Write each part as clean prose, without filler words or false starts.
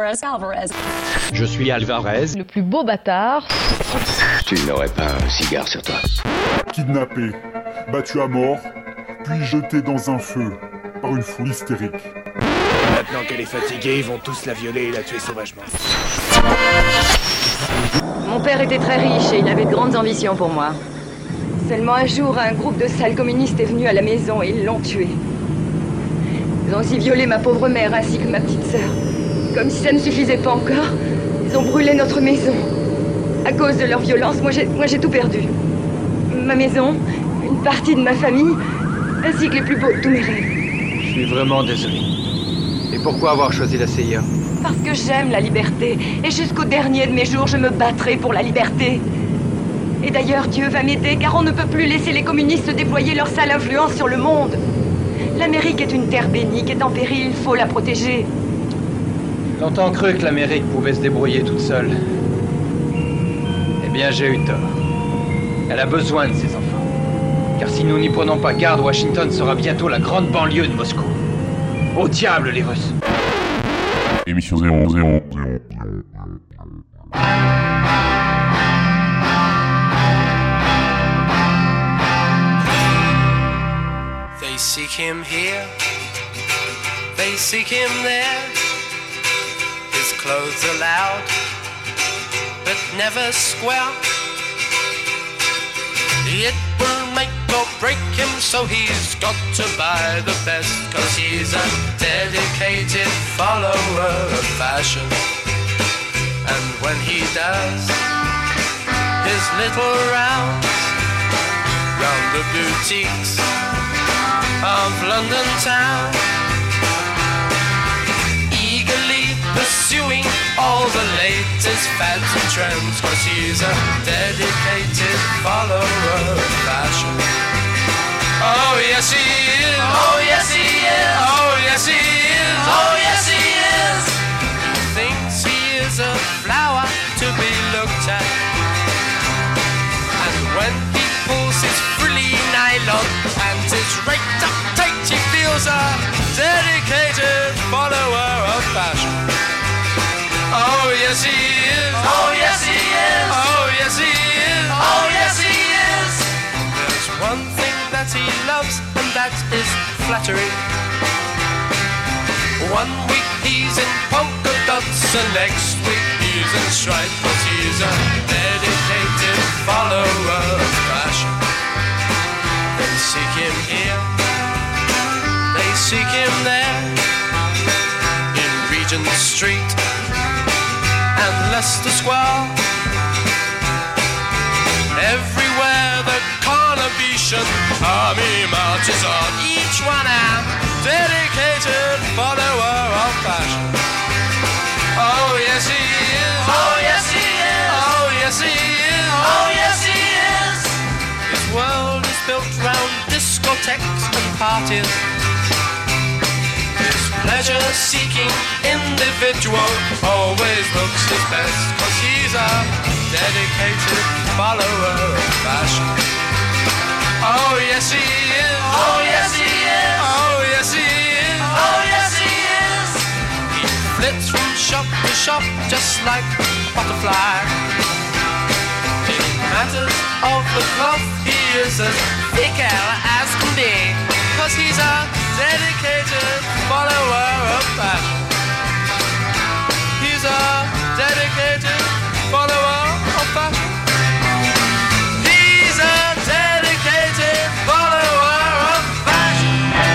Alvarez. Je suis Alvarez. Le plus beau bâtard. Tu n'aurais pas un cigare sur toi? Kidnappé, battu à mort, puis jeté dans un feu par une foule hystérique. Maintenant qu'elle est fatiguée, ils vont tous la violer et la tuer sauvagement. Mon père était très riche et il avait de grandes ambitions pour moi. Seulement un jour, un groupe de sales communistes est venu à la maison et ils l'ont tué. Ils ont aussi violé ma pauvre mère ainsi que ma petite sœur. Comme si ça ne suffisait pas encore, ils ont brûlé notre maison. À cause de leur violence, moi j'ai tout perdu. Ma maison, une partie de ma famille, ainsi que les plus beaux de tous mes rêves. Je suis vraiment désolé. Et pourquoi avoir choisi la CIA? Parce que j'aime la liberté. Et jusqu'au dernier de mes jours, je me battrai pour la liberté. Et d'ailleurs, Dieu va m'aider, car on ne peut plus laisser les communistes déployer leur sale influence sur le monde. L'Amérique est une terre bénie qui est en péril, il faut la protéger. J'ai longtemps cru que l'Amérique pouvait se débrouiller toute seule. Eh bien, j'ai eu tort. Elle a besoin de ses enfants. Car si nous n'y prenons pas garde, Washington sera bientôt la grande banlieue de Moscou. Au diable, les Russes! Émission 0. They seek him here, they seek him there. His clothes are loud, but never square. It will make or break him, so he's got to buy the best, 'cause he's a dedicated follower of fashion. And when he does his little rounds round the boutiques of London town, eagerly pursuing all the latest fads and trends, 'cause he's a dedicated follower of fashion. Oh yes he is, oh yes he is, oh yes he is, oh yes he is. He thinks he is a flower to be looked at, and when he pulls his frilly nylon and his raked up tight, he feels a dedicated follower of fashion. Oh yes he is, oh yes he is, oh yes he is, oh yes he is. There's one thing that he loves, and that is flattery. One week he's in polka dots, and next week he's in stripes, 'cause he's a dedicated follower of fashion. They seek him here, they seek him there, in Regent Street and Leicester Square. Everywhere the Carnation army marches on, each one a dedicated follower of fashion. Oh yes he is, oh yes he is, oh yes he is, oh yes he is. His world is built round discotheques and parties. His pleasure-seeking individual always looks his best, 'cause he's a dedicated follower of fashion. Oh yes he is, oh yes he is, oh yes he is, oh yes he is. He flits from shop to shop just like a butterfly. In matters of the cloth, he is as thick as can be, 'cause he's a dedicated follower of fashion. He's a dedicated follower of fashion. He's a dedicated follower of fashion.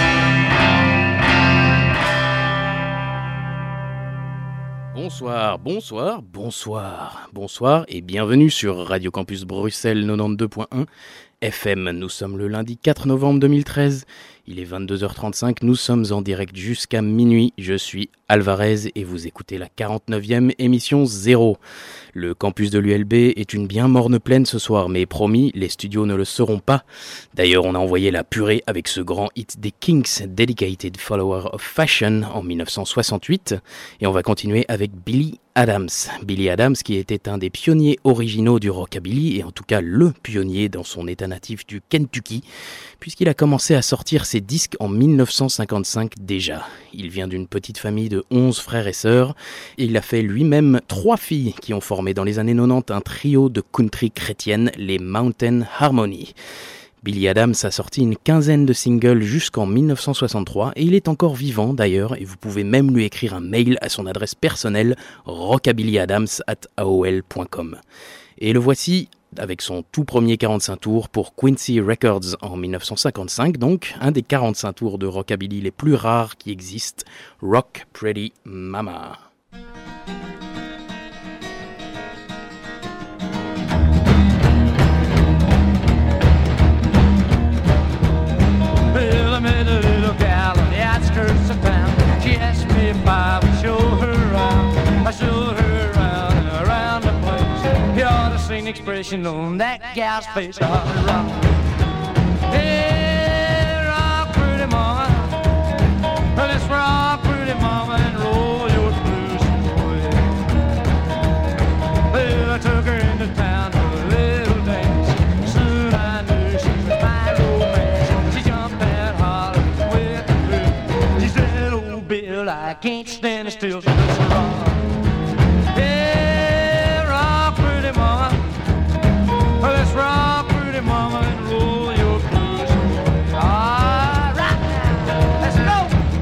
Bonsoir et bienvenue sur Radio Campus Bruxelles 92.1 FM. Nous sommes le lundi 4 novembre 2013. Il est 22h35, nous sommes en direct jusqu'à minuit. Je suis Alvarez et vous écoutez la 49e émission 0. Le campus de l'ULB est une bien morne plaine ce soir, mais promis, les studios ne le seront pas. D'ailleurs, on a envoyé la purée avec ce grand hit des Kinks, Dedicated Follower of Fashion, en 1968. Et on va continuer avec Billy Adams. Billy Adams qui était un des pionniers originaux du rockabilly et en tout cas le pionnier dans son état natif du Kentucky puisqu'il a commencé à sortir ses disques en 1955 déjà. Il vient d'une petite famille de 11 frères et sœurs et il a fait lui-même 3 filles qui ont formé dans les années 90 un trio de country chrétienne, les Mountain Harmony. Billy Adams a sorti une quinzaine de singles jusqu'en 1963 et il est encore vivant d'ailleurs et vous pouvez même lui écrire un mail à son adresse personnelle rockabillyadams@aol.com. Et le voici avec son tout premier 45 tours pour Quincy Records en 1955, donc un des 45 tours de rockabilly les plus rares qui existent, Rock Pretty Mama. Well, I met a little gal on the outskirts of town. She asked me if I would show her around. I showed her around and around the place. You ought to see the expression on that gal's face. I ought to rock. Hey, rock, pretty mama. Let's rock, pretty mama, and roll your blues away. Well, I took her into town for a little dance. Soon I knew she was my romance. She jumped and hollered with the group. She said, "Oh, Bill, I can't stand still, so let's rock." Yeah, rock, pretty mama. Let's rock, pretty mama, and roll your blues away. All right, now, let's go.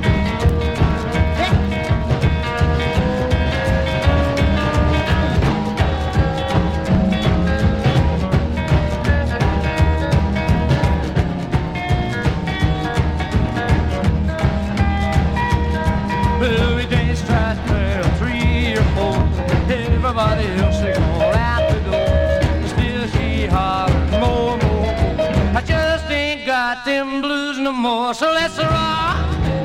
Well, we danced right there, 3 or 4. Everybody else, they all out the door. Still she hollered more, more, more. I just ain't got them blues no more, so let's rock.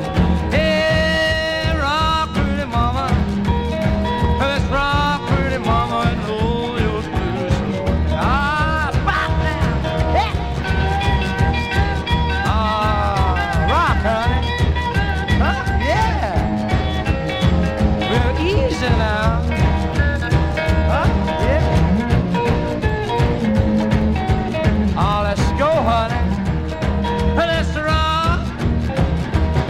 Hey, rock, pretty mama. Let's rock, pretty mama, and roll your blues away. Ah, rock now. Hey. Ah, rock, honey. Huh? Yeah. Well, easy now. Huh? Yeah. Oh, let's go, honey. Let's rock.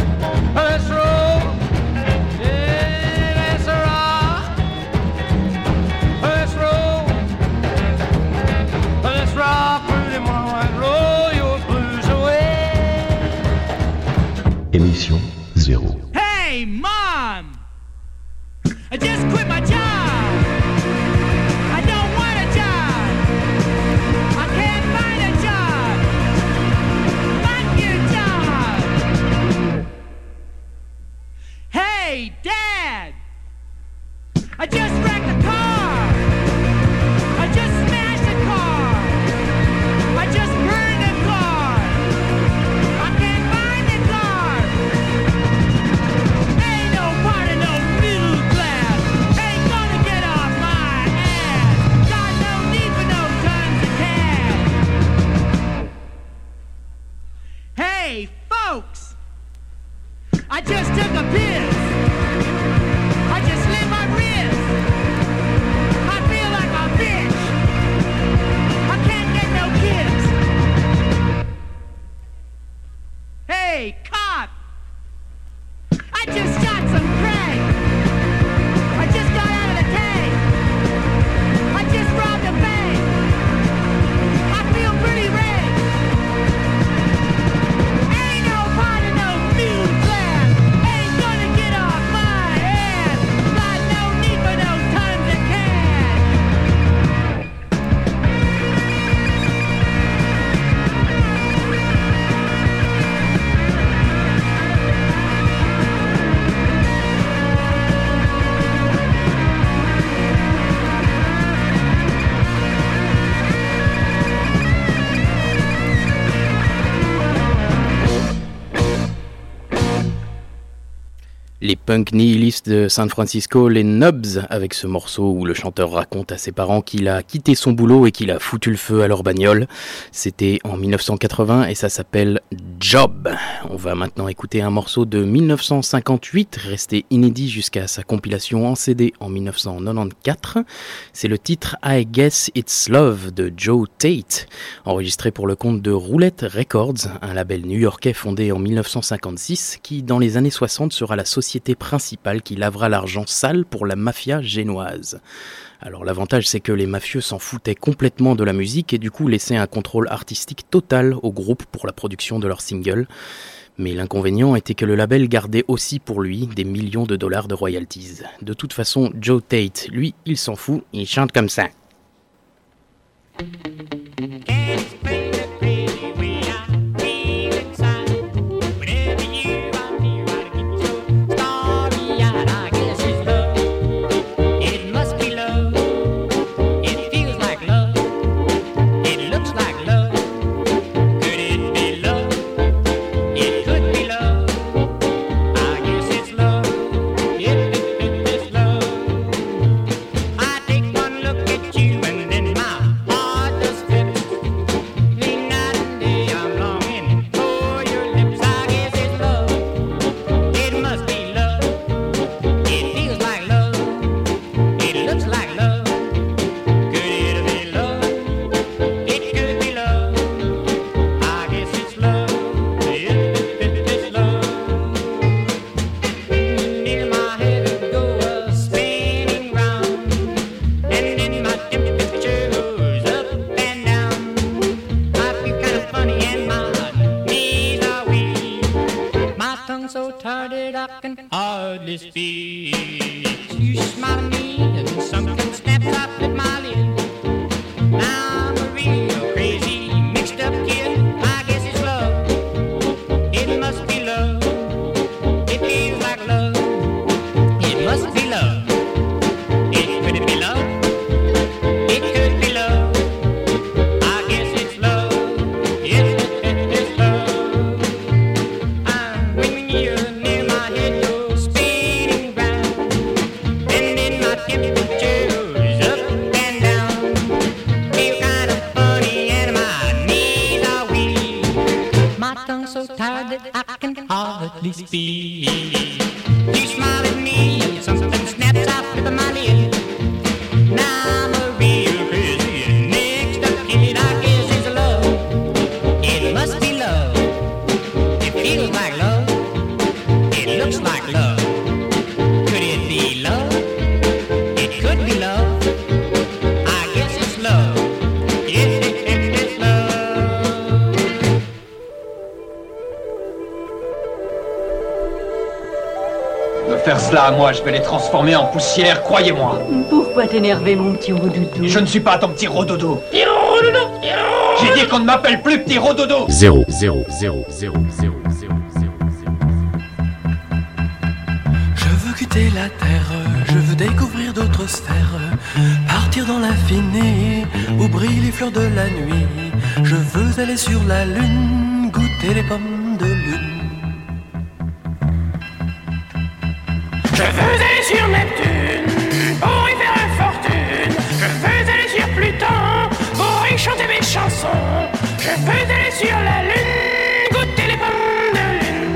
Les punks nihilistes de San Francisco, les Nubs, avec ce morceau où le chanteur raconte à ses parents qu'il a quitté son boulot et qu'il a foutu le feu à leur bagnole. C'était en 1980 et ça s'appelle Job. On va maintenant écouter un morceau de 1958, resté inédit jusqu'à sa compilation en CD en 1994. C'est le titre I Guess It's Love de Joe Tate, enregistré pour le compte de Roulette Records, un label new-yorkais fondé en 1956 qui, dans les années 60, sera la société principale qui lavera l'argent sale pour la mafia génoise. Alors l'avantage c'est que les mafieux s'en foutaient complètement de la musique et du coup laissaient un contrôle artistique total au groupe pour la production de leurs singles. Mais l'inconvénient était que le label gardait aussi pour lui des millions de dollars de royalties. De toute façon, Joe Tate, lui, il s'en fout, il chante comme ça. À moi, je vais les transformer en poussière, croyez-moi. Pourquoi t'énerver, mon petit rodoudou? Je ne suis pas ton petit rododo. J'ai dit qu'on ne m'appelle plus petit rododo. 0, 0, 0, 0, 0, 0, 0. Je veux quitter la terre, je veux découvrir d'autres sphères, partir dans l'infini où brillent les fleurs de la nuit. Je veux aller sur la lune, goûter les pommes de lune. Je veux aller sur Neptune pour y faire fortune. Je veux aller sur Pluton pour y chanter mes chansons. Je veux aller sur la lune, goûter les pommes de lune.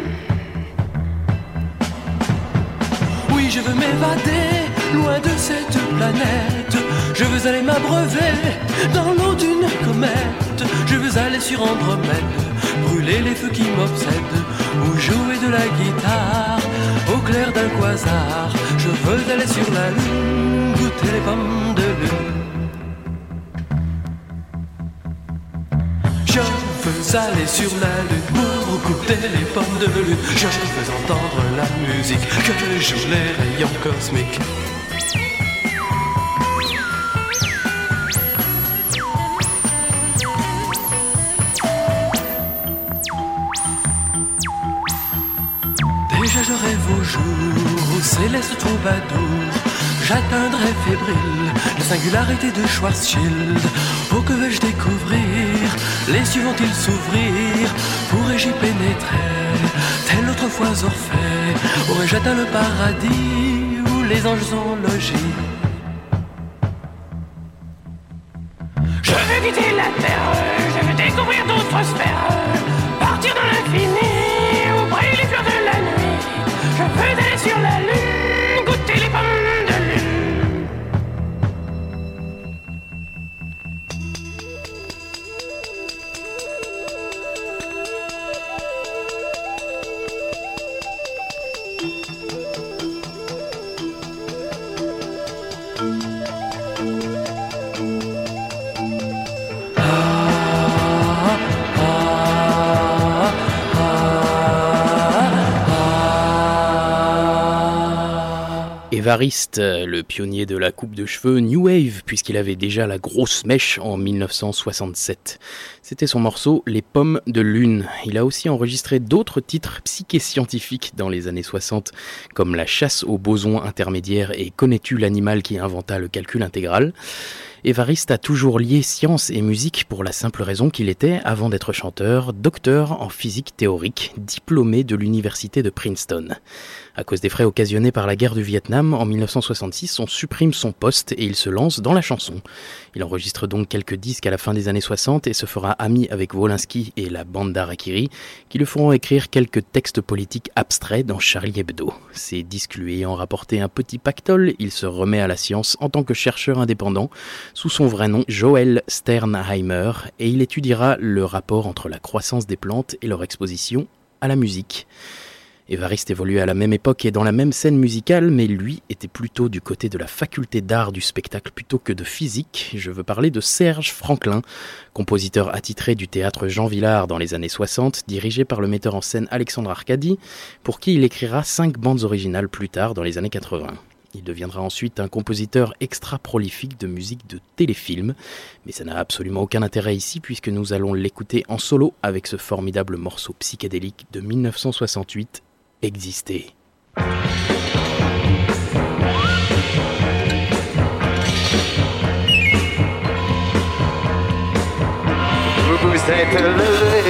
Oui, je veux m'évader loin de cette planète. Je veux aller m'abreuver dans l'eau d'une comète. Je veux aller sur Andromède, brûler les feux qui m'obsèdent, ou jouer de la guitare au clair d'un quasar. Je veux aller sur la lune, goûter les pommes de lune. Je veux aller sur la lune pour goûter les pommes de lune. Je veux entendre la musique que jouent les rayons cosmiques. Déjà je rêve au jour où céleste troubadour j'atteindrai fébrile la singularité de Schwarzschild. Oh, que vais-je découvrir? Les cieux vont-ils s'ouvrir? Pourrais-je y pénétrer? Tel autrefois Orphée, aurais-je atteint le paradis où les anges ont logé? Je veux quitter la terre, je veux découvrir d'autres sphères, partir dans l'infini, où brillent les fleurs de la nuit. Je veux aller sur la lune, goûter les pommes de lune. Évariste, le pionnier de la coupe de cheveux New Wave, puisqu'il avait déjà la grosse mèche en 1967. C'était son morceau Les Pommes de Lune. Il a aussi enregistré d'autres titres psyché-scientifiques dans les années 60, comme La chasse aux bosons intermédiaires et Connais-tu l'animal qui inventa le calcul intégral ? Évariste a toujours lié science et musique pour la simple raison qu'il était, avant d'être chanteur, docteur en physique théorique, diplômé de l'université de Princeton. À cause des frais occasionnés par la guerre du Vietnam, en 1966, on supprime son poste et il se lance dans la chanson. Il enregistre donc quelques disques à la fin des années 60 et se fera ami avec Wolinski et la bande d'Harakiri, qui le feront écrire quelques textes politiques abstraits dans Charlie Hebdo. Ces disques lui ayant rapporté un petit pactole, il se remet à la science en tant que chercheur indépendant, sous son vrai nom Joel Sternheimer, et il étudiera le rapport entre la croissance des plantes et leur exposition à la musique. Évariste évoluait à la même époque et dans la même scène musicale, mais lui était plutôt du côté de la faculté d'art du spectacle plutôt que de physique. Je veux parler de Serge Franklin, compositeur attitré du théâtre Jean Vilar dans les années 60, dirigé par le metteur en scène Alexandre Arcadi, pour qui il écrira 5 bandes originales plus tard dans les années 80. Il deviendra ensuite un compositeur extra prolifique de musique de téléfilm, mais ça n'a absolument aucun intérêt ici puisque nous allons l'écouter en solo avec ce formidable morceau psychédélique de 1968, Exister. Vous vous êtes levé,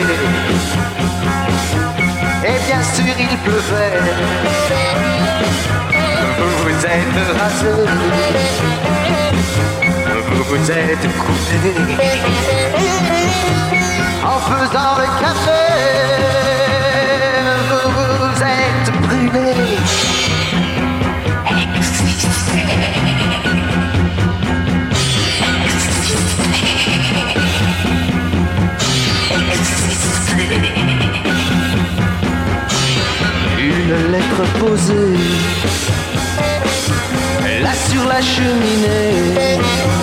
et bien sûr il pleuvait. Vous vous êtes rasé, vous vous êtes coupé, en faisant le café, vous vous êtes brûlé. Une lettre posée là sur la cheminée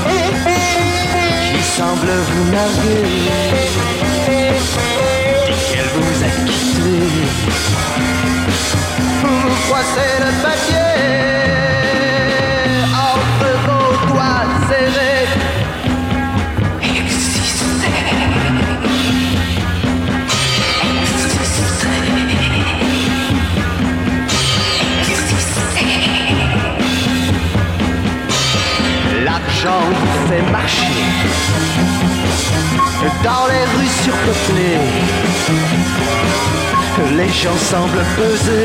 qui semble vous narguer, dit qu'elle vous a quitté. Vous froissez le papier entre vos doigts serrés. L'argent vous fait marcher dans les rues surpeuplées. Les gens semblent peser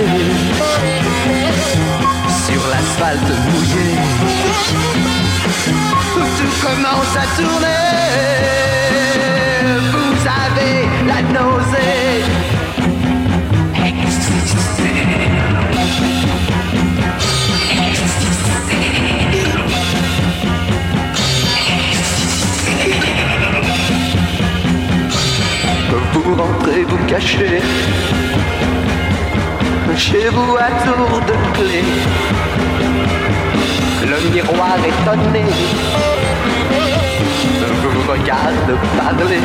sur l'asphalte mouillé. Tout commence à tourner. Vous avez la nausée. Vous rentrez, vous cachez chez vous à tour de clé. Le miroir étonné vous regarde parler.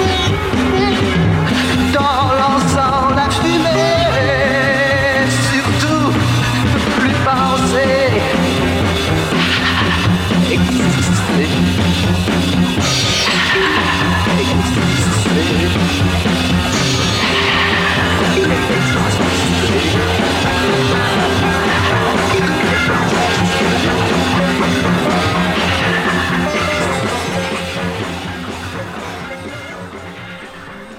Dans l'encens, la fumée, surtout plus penser. Exister. Exister.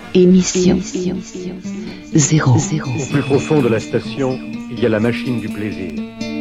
Émission 0. Au plus profond de la station, il y a la machine du plaisir.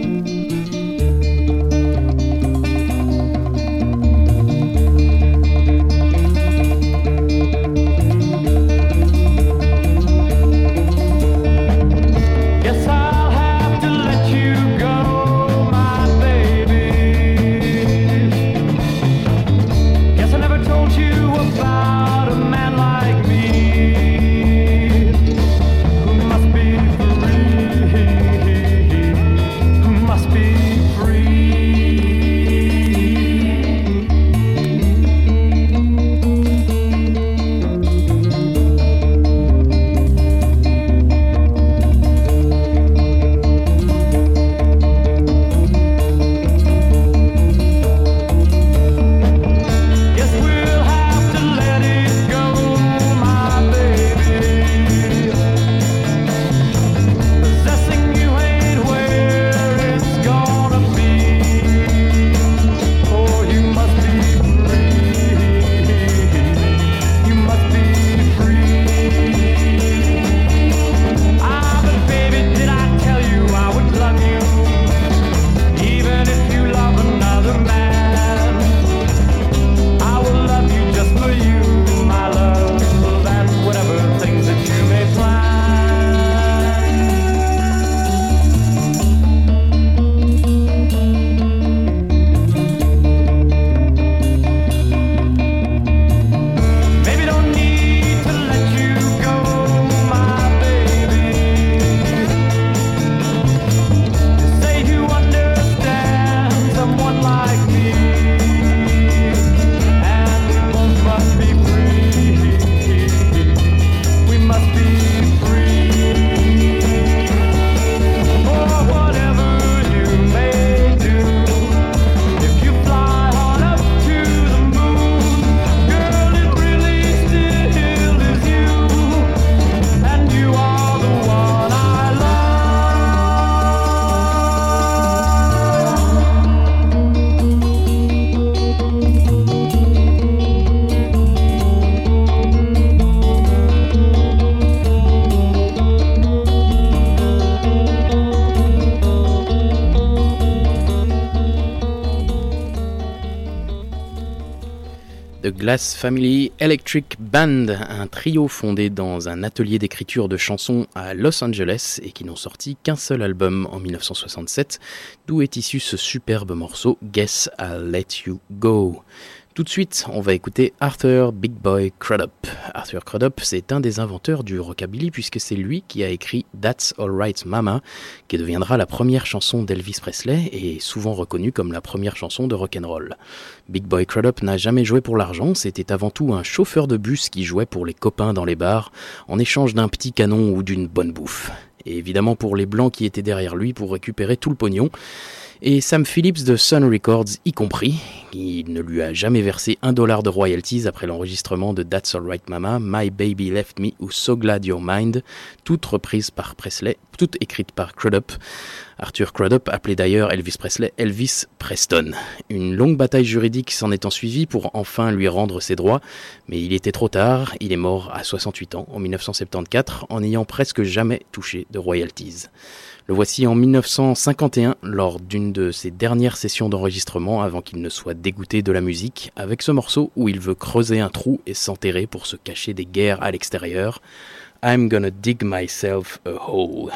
Glass Family Electric Band, un trio fondé dans un atelier d'écriture de chansons à Los Angeles et qui n'ont sorti qu'un seul album en 1967, d'où est issu ce superbe morceau Guess I'll Let You Go. Tout de suite, on va écouter Arthur Big Boy Crudup. Arthur Crudup, c'est un des inventeurs du rockabilly puisque c'est lui qui a écrit That's Alright Mama, qui deviendra la première chanson d'Elvis Presley et souvent reconnue comme la première chanson de rock'n'roll. Big Boy Crudup n'a jamais joué pour l'argent, c'était avant tout un chauffeur de bus qui jouait pour les copains dans les bars en échange d'un petit canon ou d'une bonne bouffe. Et évidemment pour les blancs qui étaient derrière lui pour récupérer tout le pognon. Et Sam Phillips de Sun Records y compris, il ne lui a jamais versé $1 de royalties après l'enregistrement de That's Alright Mama, My Baby Left Me ou So Glad You're Mine, toutes reprises par Presley, toutes écrites par Crudup. Arthur Crudup appelait d'ailleurs Elvis Presley Elvis Preston. Une longue bataille juridique s'en est ensuivie pour enfin lui rendre ses droits, mais il était trop tard, il est mort à 68 ans en 1974 en n'ayant presque jamais touché de royalties. Le voici en 1951, lors d'une de ses dernières sessions d'enregistrement avant qu'il ne soit dégoûté de la musique, avec ce morceau où il veut creuser un trou et s'enterrer pour se cacher des guerres à l'extérieur. I'm gonna dig myself a hole.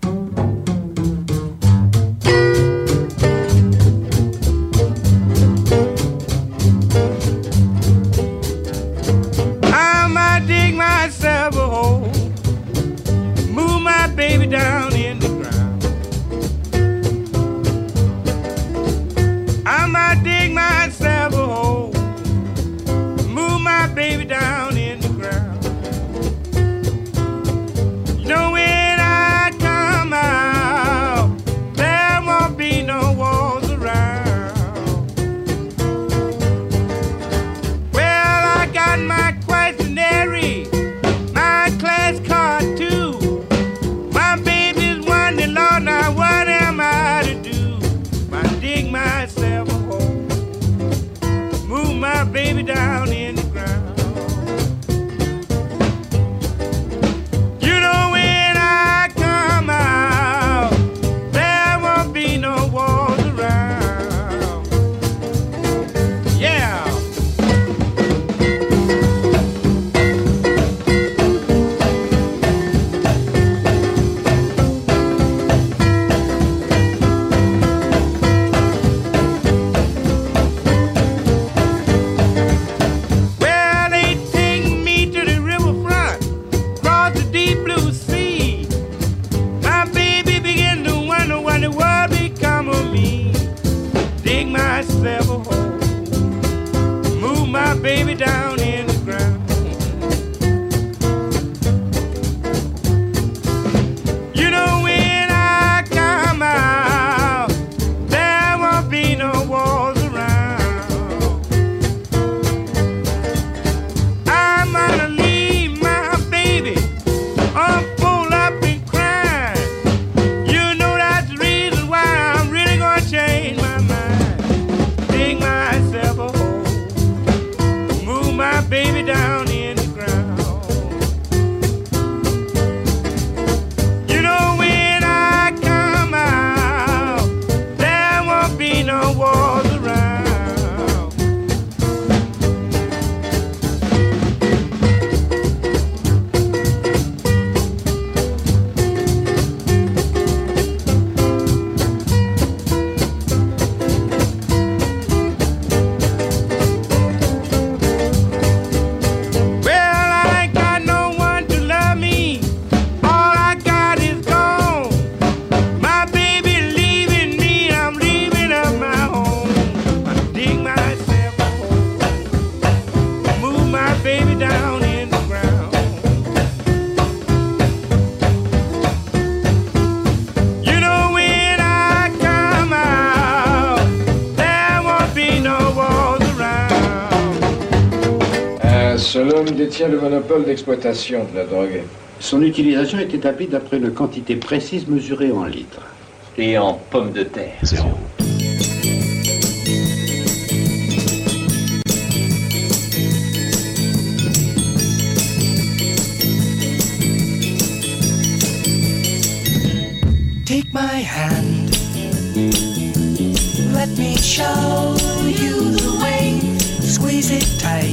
I'ma dig myself a hole, move my baby down in the ground. I'ma dig myself a hole, move my baby down in the ground. You know when I come out, there won't be no walls around. Well, I got my questionnaire, my class card too. My baby's wondering, Lord, now what am I to do? I dig myself a hole, move my baby down in the ground. baby down in the ground. You know when I come out, there won't be no walls around. I'm gonna leave my baby all full up and crying. You know that's the reason why I'm really gonna change my mind. Dig myself a hole, move my baby down in the ground. You know when I come out, there won't be no walls around. Well, I ain't got no one to love me. All I got is gone. My baby leaving me, I'm leaving up my home. I dig myself a hole, move my baby down in the ground. You know when I come out, there won't be no walls around. Un seul homme détient le monopole d'exploitation de la drogue. Son utilisation est établie d'après une quantité précise mesurée en litres. Et en pommes de terre. Zéro. Take my hand, let me show you the way, squeeze it tight.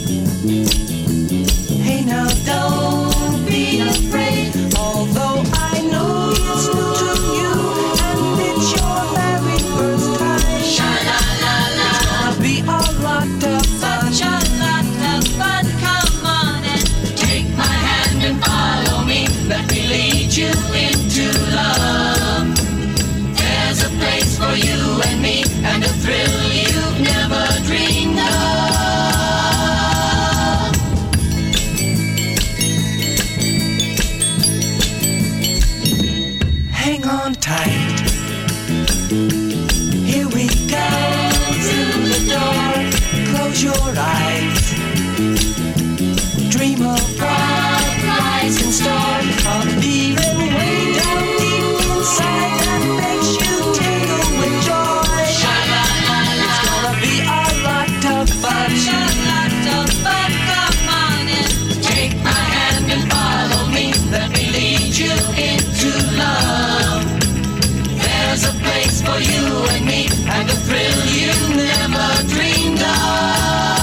Hey now don't be afraid, although I know it's new to you and it's your very first time. Sha-la-la-la, it's gonna be a lot of fun. Such a lot of fun, come on and take my hand and follow me. Let me lead you into love. There's a place for you and me, and a thrill you've never dreamed of. Hang on tight. Here we go through the door. Close your eyes. Dream of what lies in store. A feeling way down deep inside that makes you tingle with joy. Sha-la-la-la, it's gonna be a lot of fun. Such a lot of fun, come on and take my hand and follow me. Let me lead you into love. There's a place for you and me, and a thrill you never dreamed of.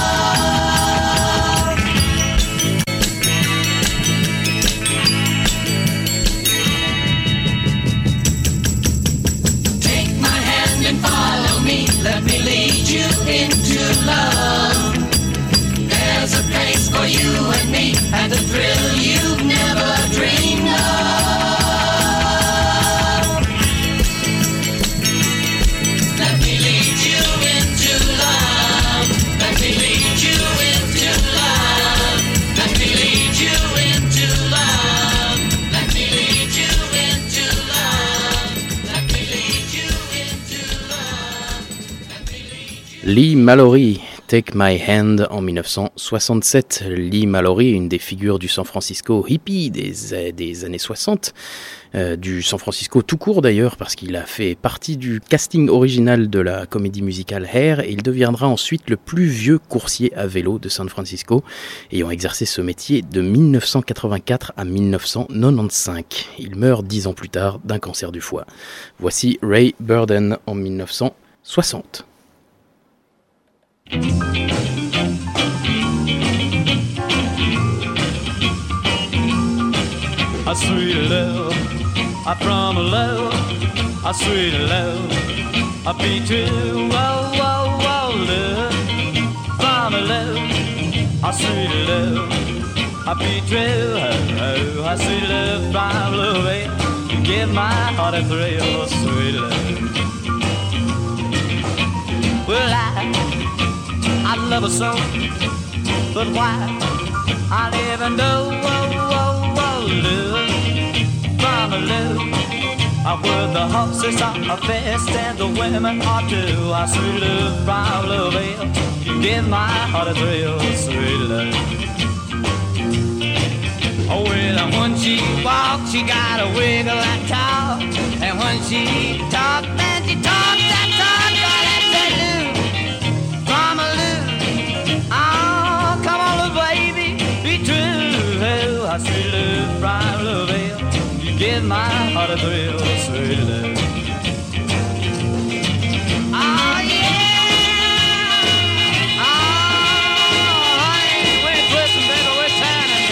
Take my hand and follow me. Let me lead you into love. There's a place for you and me, and a thrill you've never dreamed of. Let me lead you into love. Let me lead you into love. Let me lead you into love. Let me lead you into love. Let me lead you into love. Lee Mallory, Take My Hand en 1967. Lee Mallory, une des figures du San Francisco hippie des années 60, du San Francisco tout court d'ailleurs, parce qu'il a fait partie du casting original de la comédie musicale Hair, et il deviendra ensuite le plus vieux coursier à vélo de San Francisco, ayant exercé ce métier de 1984 à 1995. Il meurt 10 ans plus tard d'un cancer du foie. Voici Ray Burden en 1960. A sweet love, I from a love, a sweet love, a beat you, wow, wow, wow, love, from a love, a sweet love, a beat you, oh, a sweet love from love, you give my heart a thrill, sweet love. Well, I love her so, but why? I never know. Love, mama love. Where the horses are fast and the women are too. I sweet love, brown love, you give my heart a thrill, sweet love. Oh, well, when she walks, she got a wiggle and talk. And when she talks, man, she talks that talk. God, that's that Lou, mama Lou. Oh, come on, little baby, be true. I sweet love, brown love, you give my heart a thrill, sweet love. Oh, yeah. Oh, honey, we're twisting, baby, we're turning,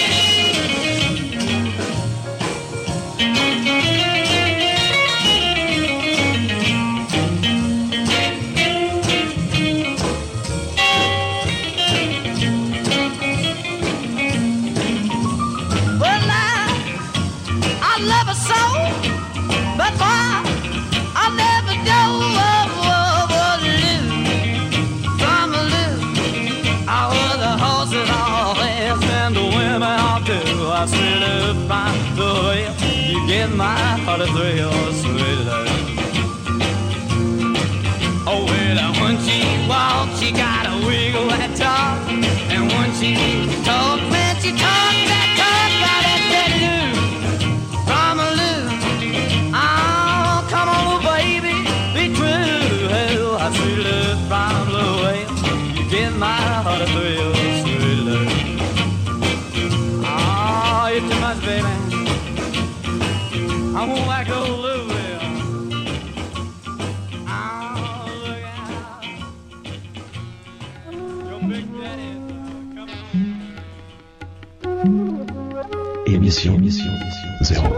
I love her so, but why I never know what to do from a Lou. I heard the horses all fast and the women all too. I swear to find the way you give my heart a thrill, sweet love. Oh, well, when she walks, she got a wiggle and talk, and when she talks, man, she talks that talk, got that Lou. From a Lou, oh, come on, baby, be true. I sweet love, from the way you give my heart a thrill, sweet love. Oh, you're too much, baby. I won't like old Lou. Oh, look out. Your big daddy. Émission 0.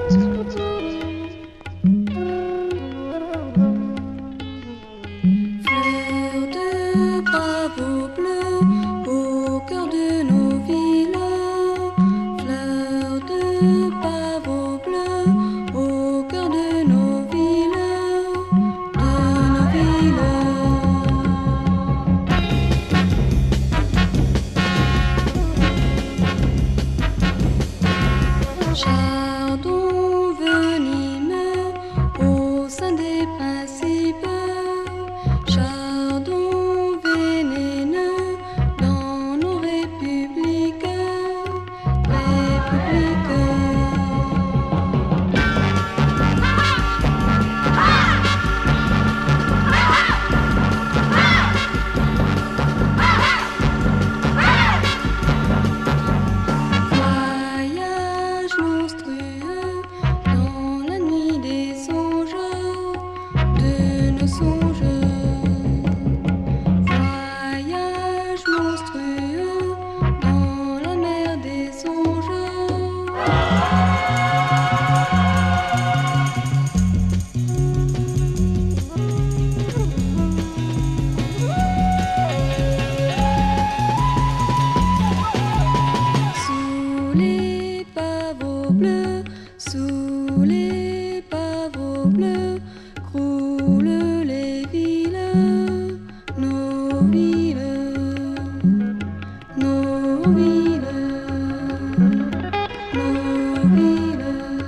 Fleurs de pavot bleu au cœur de nos villes. Fleurs de pavot bleu au cœur de nos villes. De nos villes. Chardon venimeux au sein des principes, chardon vénéneux dans nos républiques, Voyage monstrueux dans la nuit des songes, de nos songes. Voyage monstrueux dans la mer des songes. Sous les pavots bleus, sous les pavots bleus, croulent les villes, nos villes, nos villes, nos villes,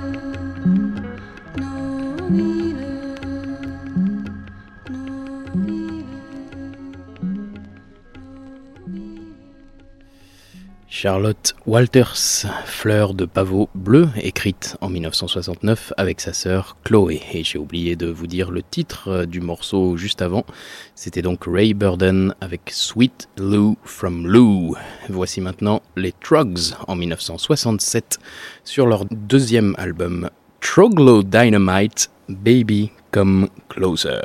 nos villes, nos villes. Charlotte Walters, Fleur de pavot bleu, écrite en 1969 avec sa sœur Chloé. Et j'ai oublié de vous dire le titre du morceau juste avant. C'était donc Ray Burden avec Sweet Lou from Lou. Voici maintenant les Troggs en 1967 sur leur deuxième album Troglo Dynamite, Baby Come Closer.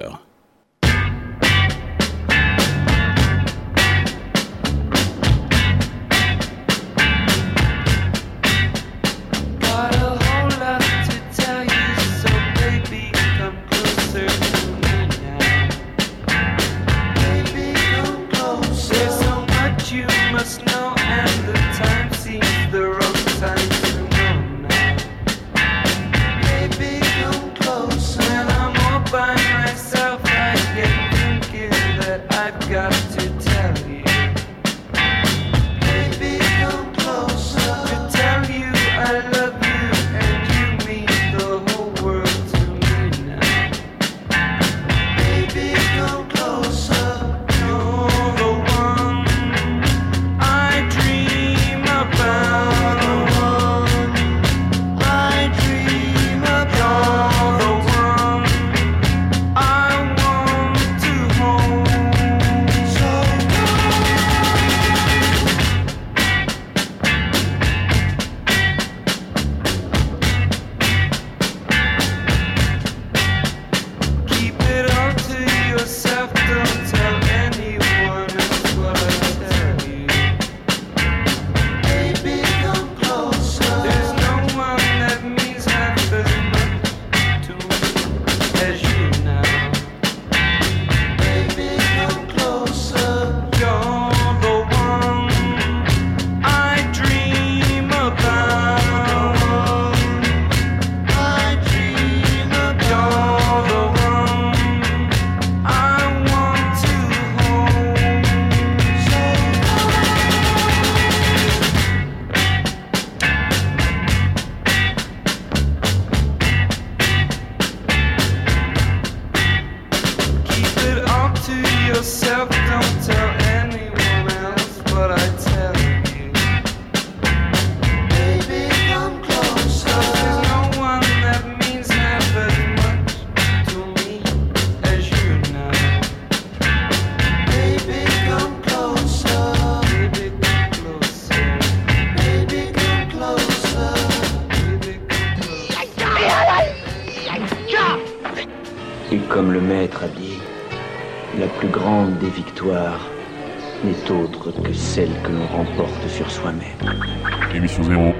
Got a whole lot to tell you, so baby, come closer to me now. Baby, come closer. There's so much you must know, and the time seems the wrong time to know now. Baby, come closer. When I'm all by myself, I get thinking that I've got to tell comme le maître a dit, la plus grande des victoires n'est autre que celle que l'on remporte sur soi-même. Émission 0.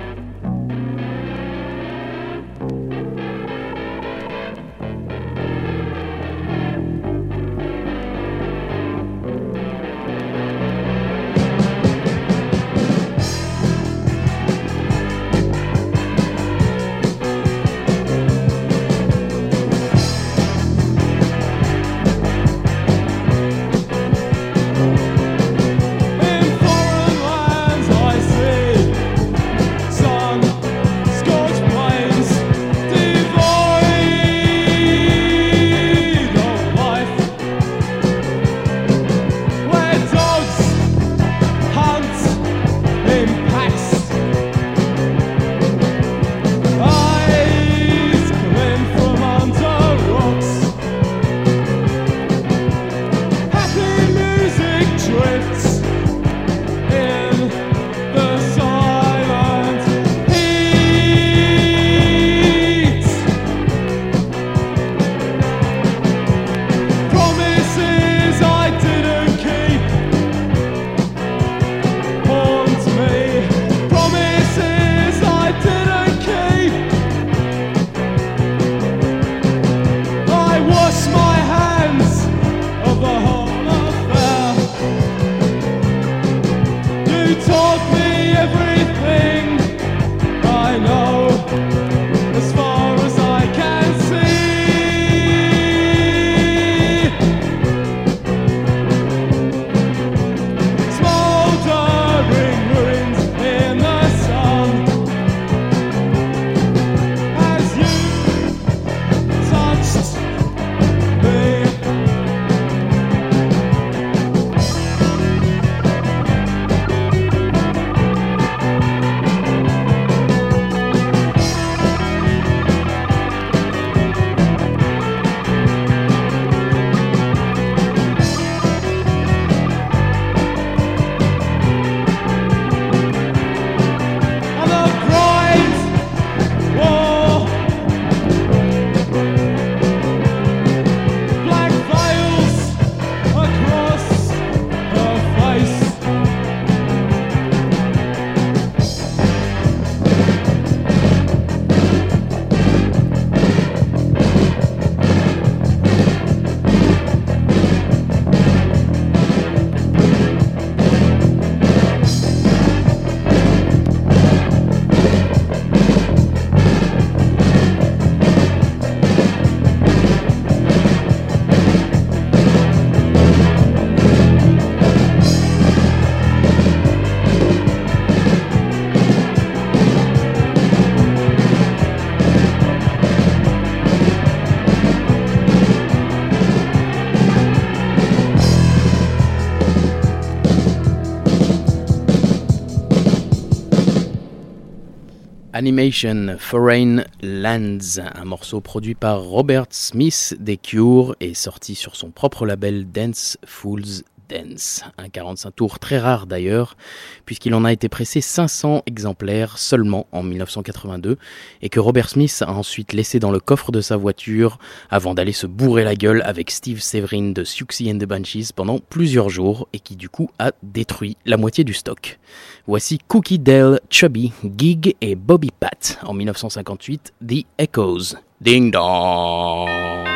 Animation Foreign Lands, un morceau produit par Robert Smith des Cure et sorti sur son propre label Dance Fools Dance. Un 45 tours très rare d'ailleurs, puisqu'il en a été pressé 500 exemplaires seulement en 1982 et que Robert Smith a ensuite laissé dans le coffre de sa voiture avant d'aller se bourrer la gueule avec Steve Severin de Siouxsie and the Banshees pendant plusieurs jours et qui du coup a détruit la moitié du stock. Voici Cookie Dale, Chubby, Gig et Bobby Pat en 1958, The Echoes. Ding dong!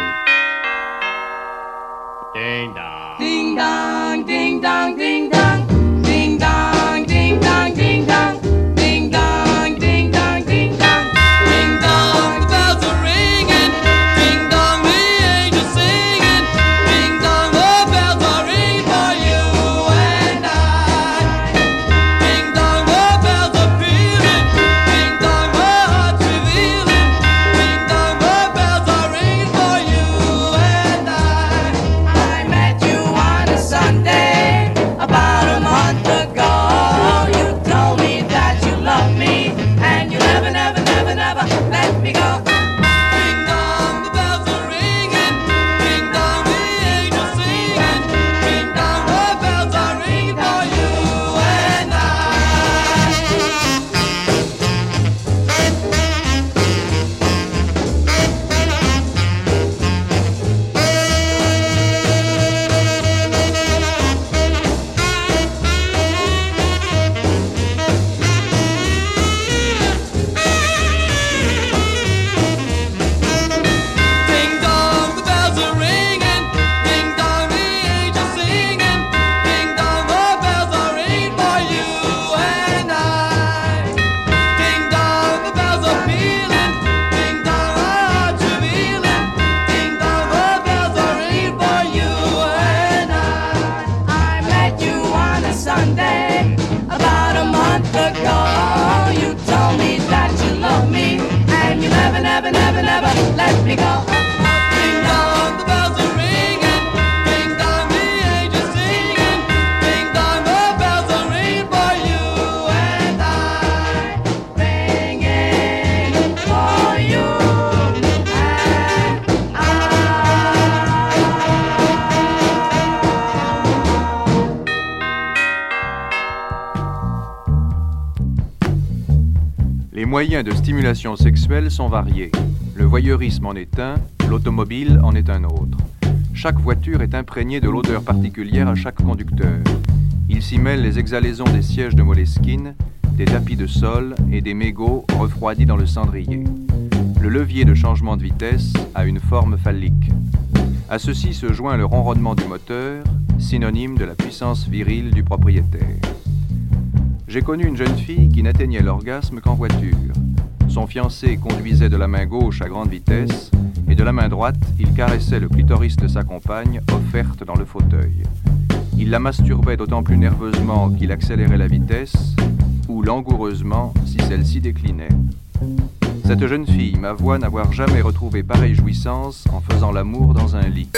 Ding dong. Ding dong, ding dong, ding dong. Ding dong, ding dong, ding dong. Ding dong, ding dong, ding dong. Ding dong, the bells are ringing. Ding dong, the angels singing. Ding dong, the bells are ringing for you and I. Ding dong, the bells are pealing. Ding dong, the hearts revealing. Ding dong, the bells are ringing for you and I. I met you on a side. we go. Ding dong, the bells are ringing. Ding dong, the angels singing. Ding dong, the bells are ringing for you and I. Ringing for you and Les moyens de stimulation sexuelle sont variés. Le voyeurisme en est un, l'automobile en est un autre. Chaque voiture est imprégnée de l'odeur particulière à chaque conducteur. Il s'y mêle les exhalaisons des sièges de Moleskine, des tapis de sol et des mégots refroidis dans le cendrier. Le levier de changement de vitesse a une forme phallique. À ceci se joint le ronronnement du moteur, synonyme de la puissance virile du propriétaire. J'ai connu une jeune fille qui n'atteignait l'orgasme qu'en voiture. Son fiancé conduisait de la main gauche à grande vitesse et de la main droite, il caressait le clitoris de sa compagne offerte dans le fauteuil. Il la masturbait d'autant plus nerveusement qu'il accélérait la vitesse ou langoureusement si celle-ci déclinait. Cette jeune fille m'avoua n'avoir jamais retrouvé pareille jouissance en faisant l'amour dans un lit.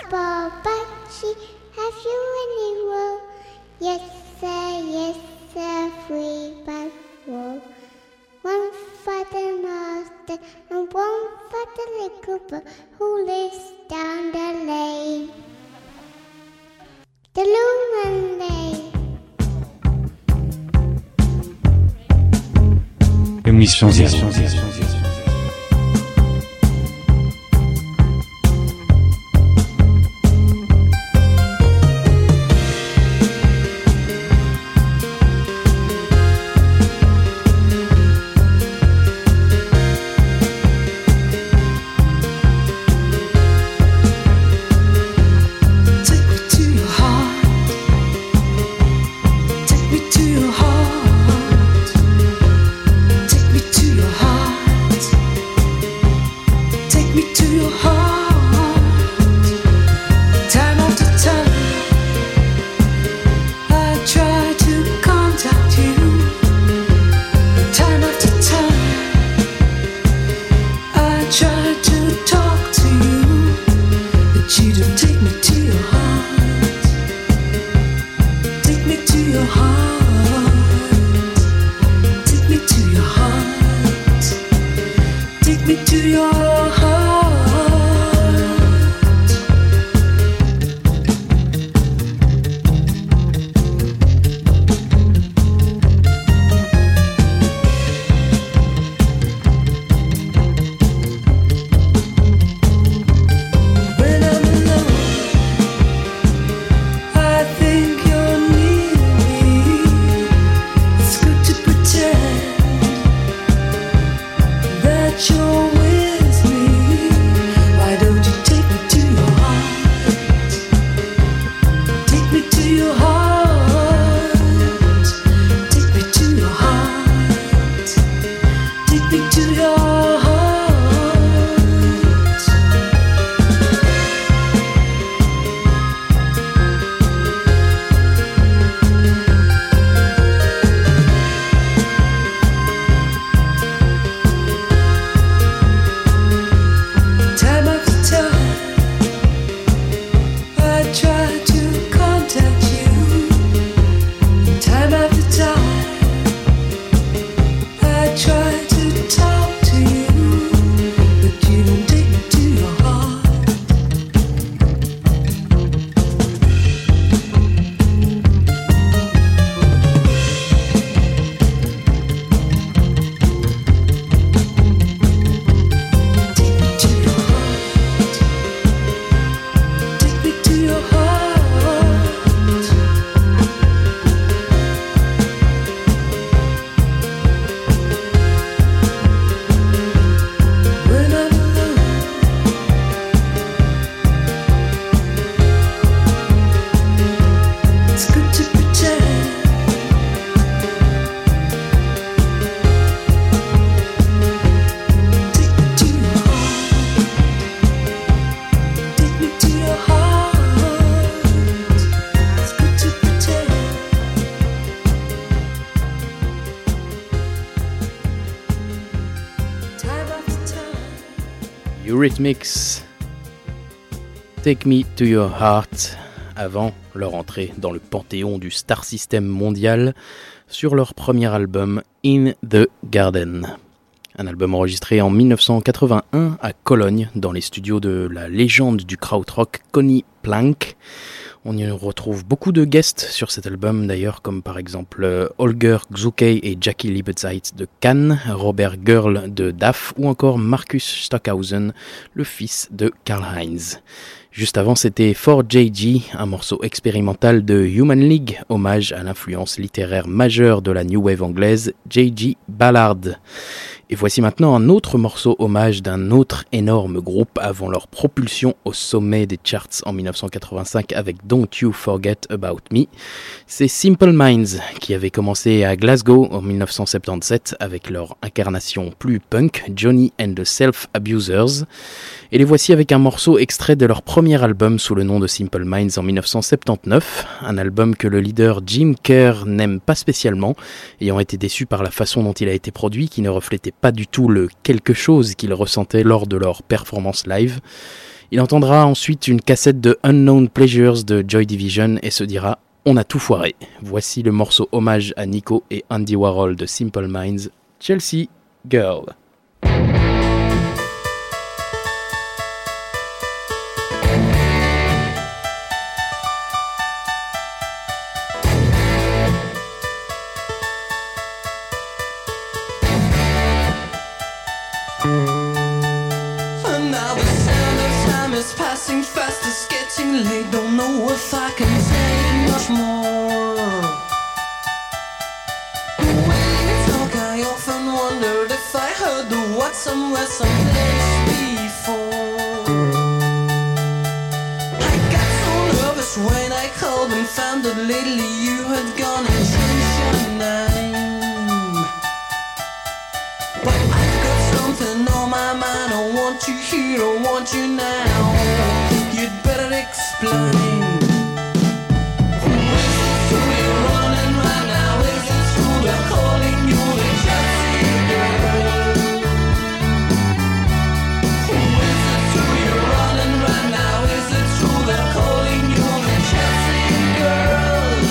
Papa Bunchy, have you any wool? Yes, sir, free but wool. One for the master and one for the little boy who lives down the lane. The Lumen Lane. Émission zéro. Eurythmics, Take Me to Your Heart, avant leur entrée dans le panthéon du Star System mondial sur leur premier album In the Garden. Un album enregistré en 1981 à Cologne dans les studios de la légende du krautrock Conny Plank. On y retrouve beaucoup de guests sur cet album d'ailleurs, comme par exemple Holger Czukay et Jackie Liebezeit de Cannes, Robert Görl de DAF ou encore Markus Stockhausen, le fils de Karl-Heinz. Juste avant, c'était For JG, un morceau expérimental de Human League, hommage à l'influence littéraire majeure de la New Wave anglaise, J.G. Ballard. Et voici maintenant un autre morceau hommage d'un autre énorme groupe avant leur propulsion au sommet des charts en 1985 avec Don't You Forget About Me. C'est Simple Minds qui avait commencé à Glasgow en 1977 avec leur incarnation plus punk, Johnny and the Self-Abusers. Et les voici avec un morceau extrait de leur premier album sous le nom de Simple Minds en 1979, un album que le leader Jim Kerr n'aime pas spécialement, ayant été déçu par la façon dont il a été produit, qui ne reflétait pas du tout le quelque chose qu'il ressentait lors de leur performance live. Il entendra ensuite une cassette de Unknown Pleasures de Joy Division et se dira « On a tout foiré ». Voici le morceau hommage à Nico et Andy Warhol de Simple Minds, Chelsea Girl. And now the sound of time is passing fast, it's getting late, don't know if I can take much more. When you talk I often wondered if I heard the word somewhere, someplace before. I got so nervous when I called and found that lately you had gone and changed your name. But I've got something on my mind, I want you here, I want you now. You'd better explain. Who is it who you're running right now? Is it true they're calling you the Chelsea girl? Who is it who you're running right now? Is it true they're calling you the Chelsea girl?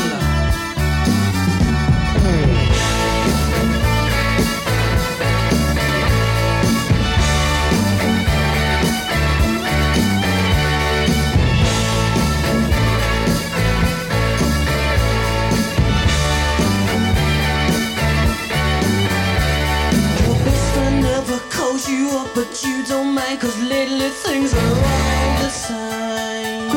You up, but you don't mind, 'cause lately things are all the same.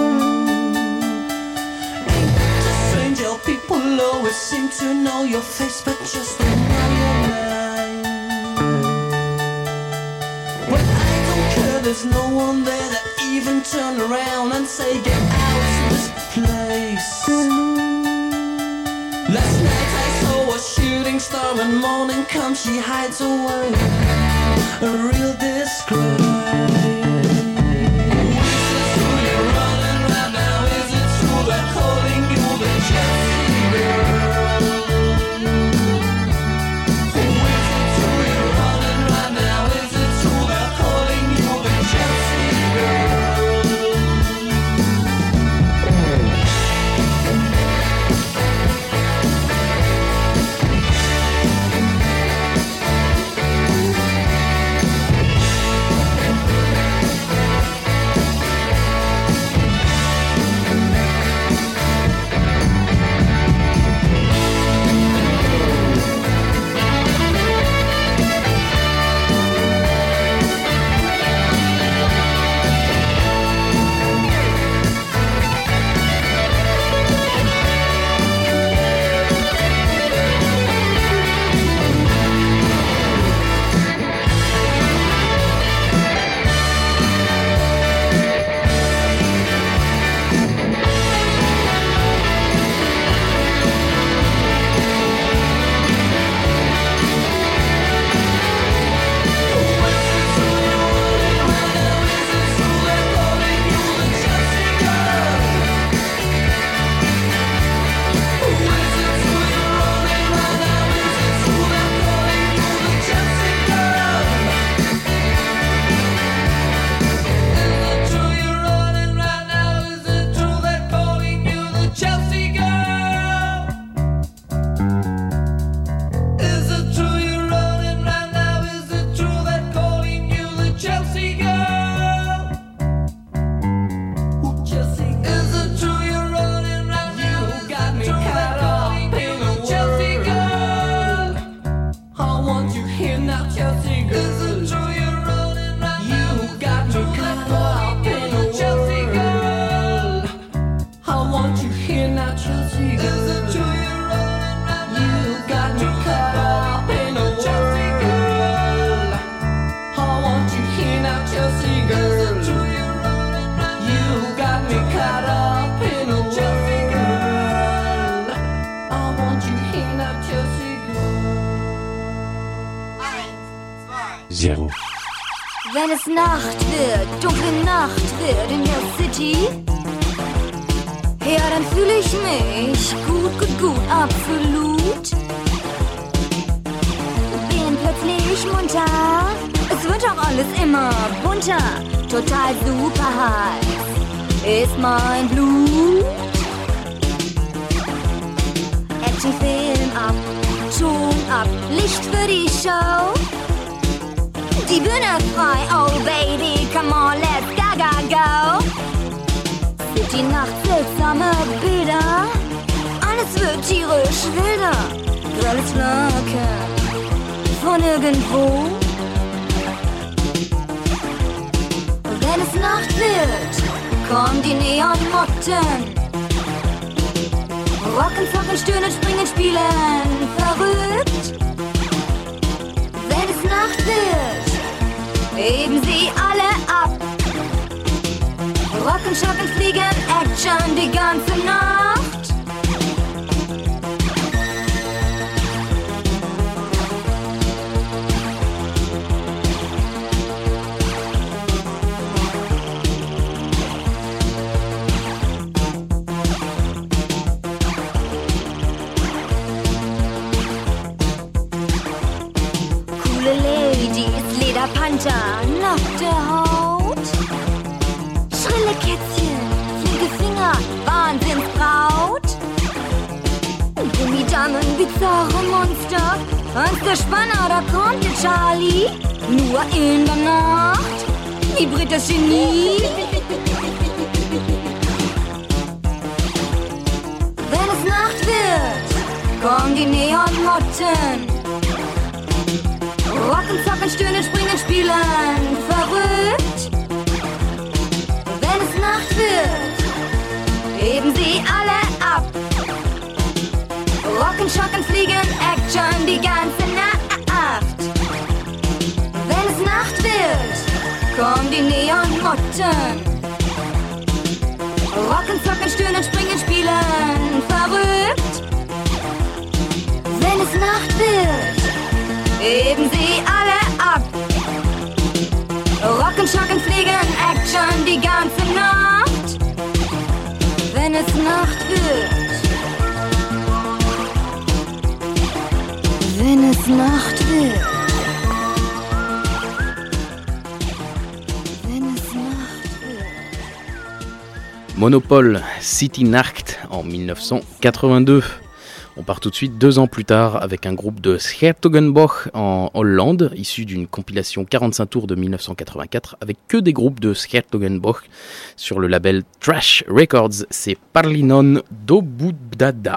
Ain't that a strange how people always seem to know your face, but just don't know your name. Well, I don't care, there's no one there that even turn around and say get out of this place. Last night I saw a shooting star, and morning comes she hides away. A real disgrace. Is it true you're running right now? Is it true they're calling you the Chelsea girl? Who is it true you're running right now? Is it true they're calling you the Chelsea girl? Zero. Wenn es Nacht wird, dunkle Nacht wird in der City, ja, dann fühle ich mich gut, gut, gut, absolut. Bin plötzlich munter, Es wird auch alles immer bunter, total super heiß. Ist mein Blut. Actionfilm ab, Ton ab, Licht für die Show. Die Bühne frei, oh baby, come on, let's go. City Nacht, seltsame Bilder, alles wird tierisch wilder. Grelles Flacken von irgendwo. Wenn es Nacht wird, kommen die Neonmotten. Rocken, zocken, stöhnen, springen, spielen, verrückt. Wenn es Nacht wird, heben sie alle ab. Rocken, schocken, fliegen, Action die ganze Nacht. Coole Ladies, Lederpanther, nackte Haut. Schrille Kätzchen, flinke Finger, Wahnsinnsbraut. Gummidamen, bizarre Monster. Angst der Spanner, da kommt der Charlie. Nur in der Nacht vibriert das Genie. Wenn es Nacht wird, kommen die Neonmotten. Rocken, zocken, stöhnen, springen, spielen, verrückt. Wenn es Nacht wird, heben sie alle ab. Rocken, schocken, fliegen, Action die ganze Nacht. Wenn es Nacht wird, kommen die Neonmotten. Rocken, zocken, stöhnen, springen, spielen, verrückt. Wenn es Nacht wird, heben sie alle ab. Rocken, schocken, fliegen, Action die ganze Nacht. Wenn es Nacht wird, wenn es Nacht wird, wenn es Nacht wird. Monopole, City Nacht en 1982. On part tout de suite 2 ans plus tard avec un groupe de 's-Hertogenbosch en Hollande, issu d'une compilation 45 tours de 1984, avec que des groupes de 's-Hertogenbosch sur le label Trash Records. C'est Parlinon do Budada.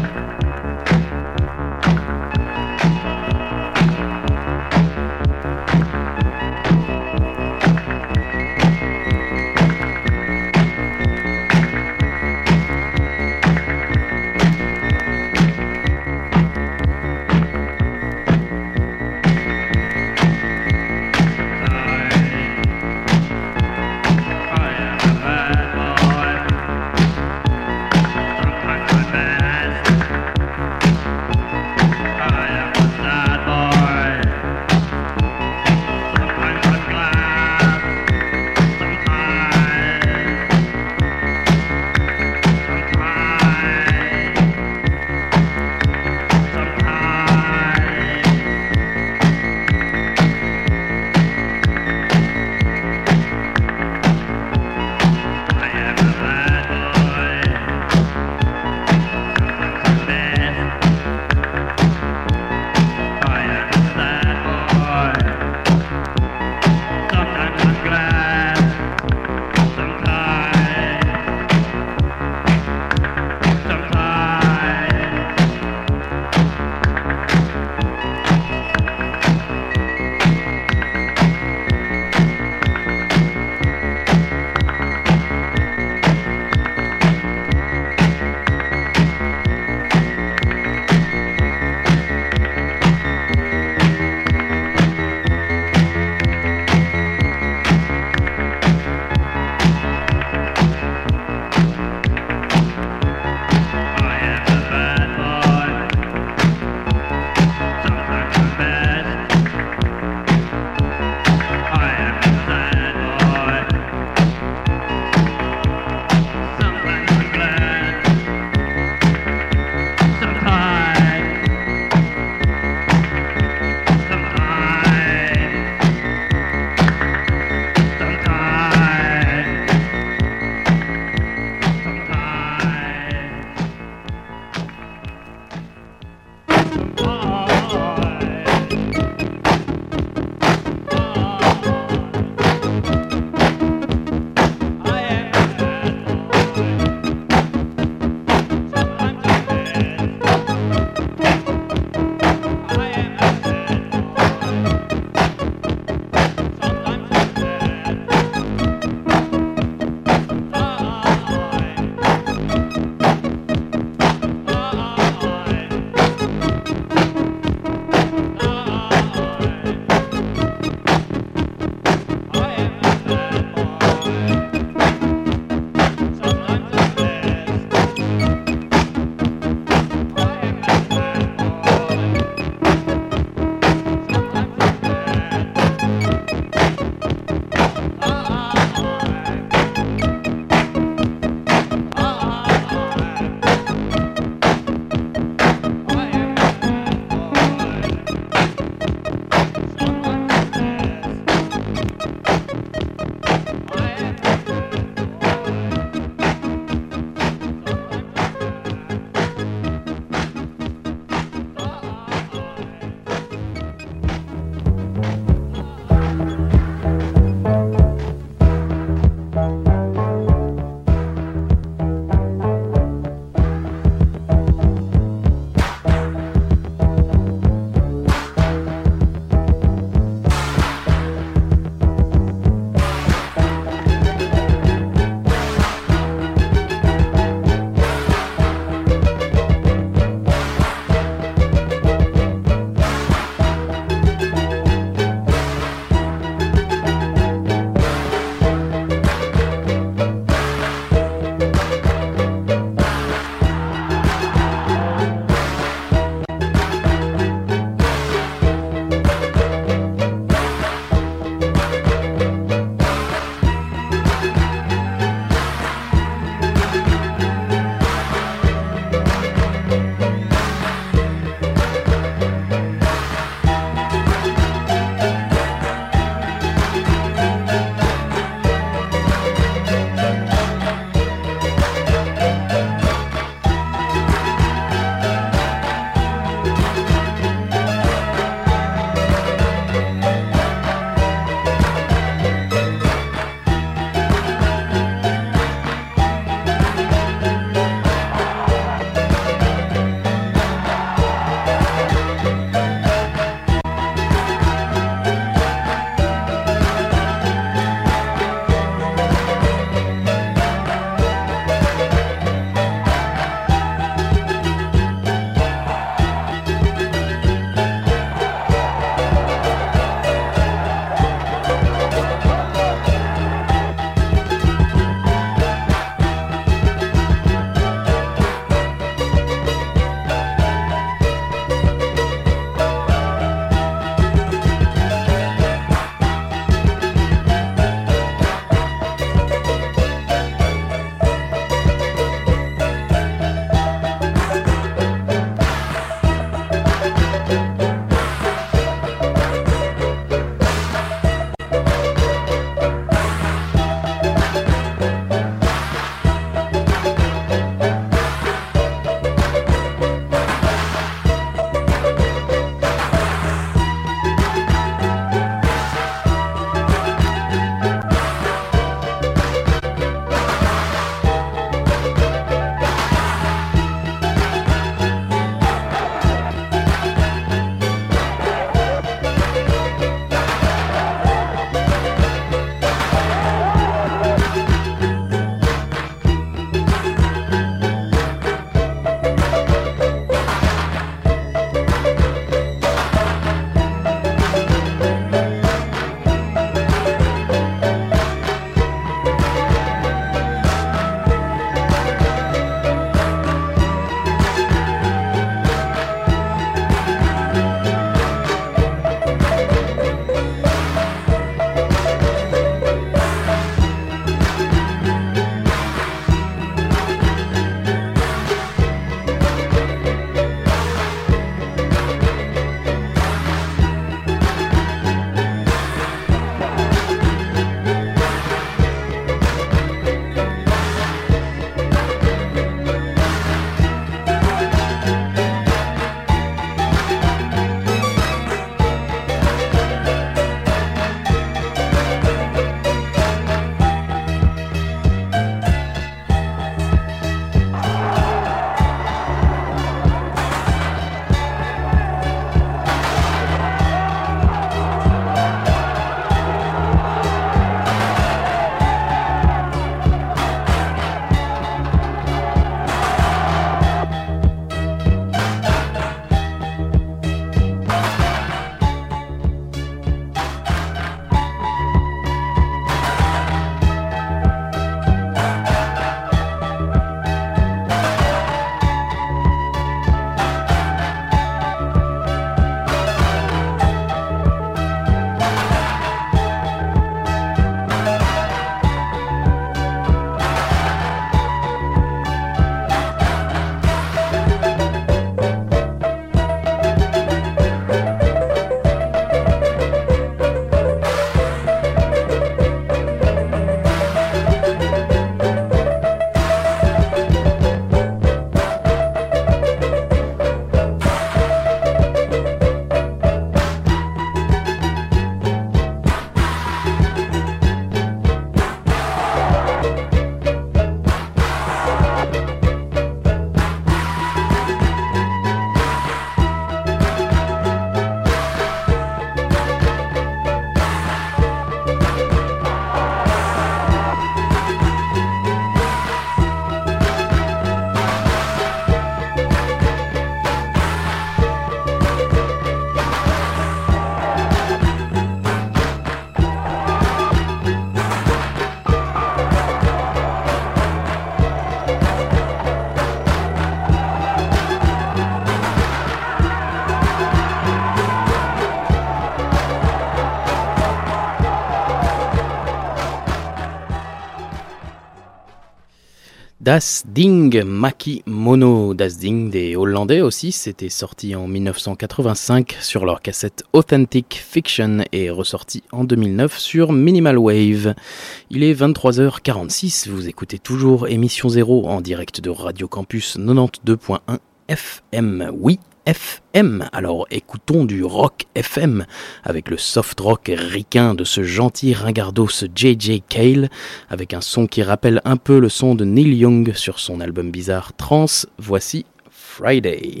Das Ding, Maki Mono. Das Ding des Hollandais aussi, c'était sorti en 1985 sur leur cassette Authentic Fiction et ressorti en 2009 sur Minimal Wave. Il est 23h46, vous écoutez toujours Émission Zéro en direct de Radio Campus 92.1 FM. Oui, FM. Alors écoutons du rock FM avec le soft rock ricain de ce gentil ringardos J.J. Cale avec un son qui rappelle un peu le son de Neil Young sur son album bizarre Trance. Voici Friday.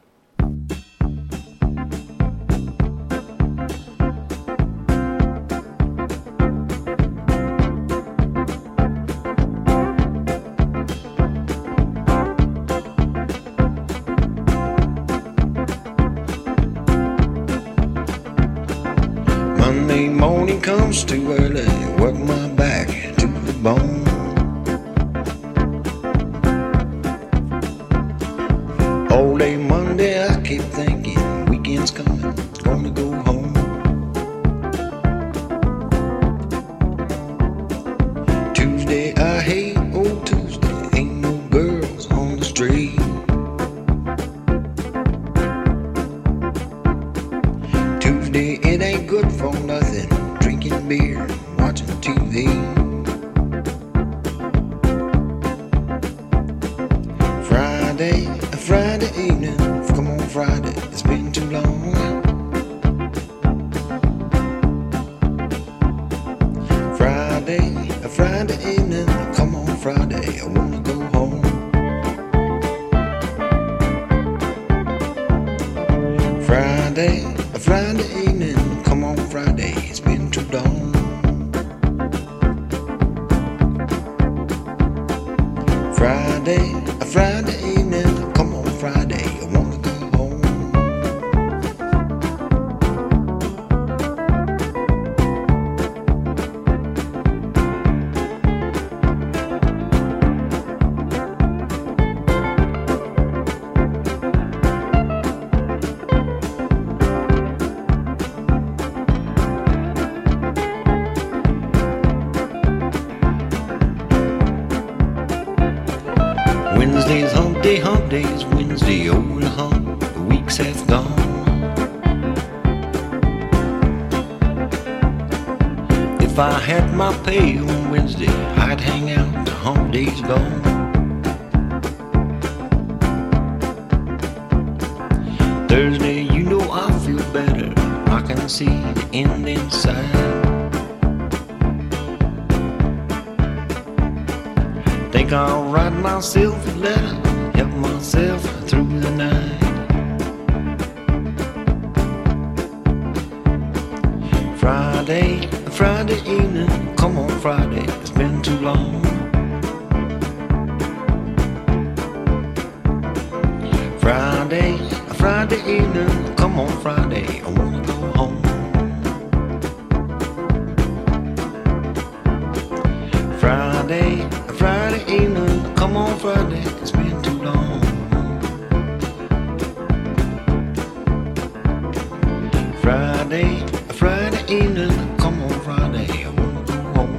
Monday morning comes too early, work my back to the bone. All day Monday I keep thinking, weekend's coming, gonna go home. Tuesday I hate old Tuesday, ain't no girls on the street. Tuesday it ain't good for nothing, drinking beer, watching TV. Friday evening, come on Friday, it's been too long. Friday evening, come on Friday, I wanna go home. Friday evening, come on Friday, it's been too long. Friday evening, come on Friday, I wanna go home. Wednesday's hump days, Wednesday over the hump, the weeks have gone. If I had my pay on Wednesday, I'd hang out, the hump day's gone. Thursday, you know I feel better, I can see the end inside. Think I'll write myself a letter, help myself through the night. Friday evening, come on Friday, it's been too long. Friday evening, come on Friday, I wanna go home. Friday evening, come on Friday, it's been too long. Friday evening, come on Friday, I wanna go home.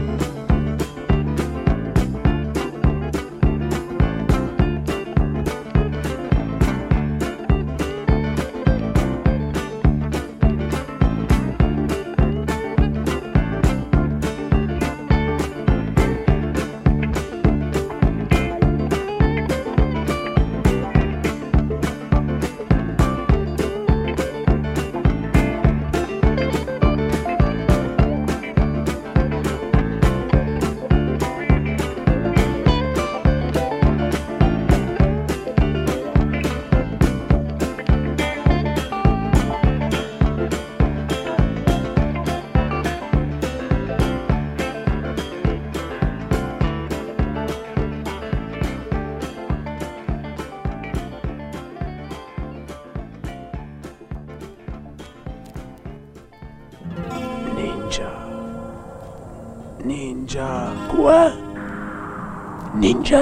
Ninja. Quoi? Ninja?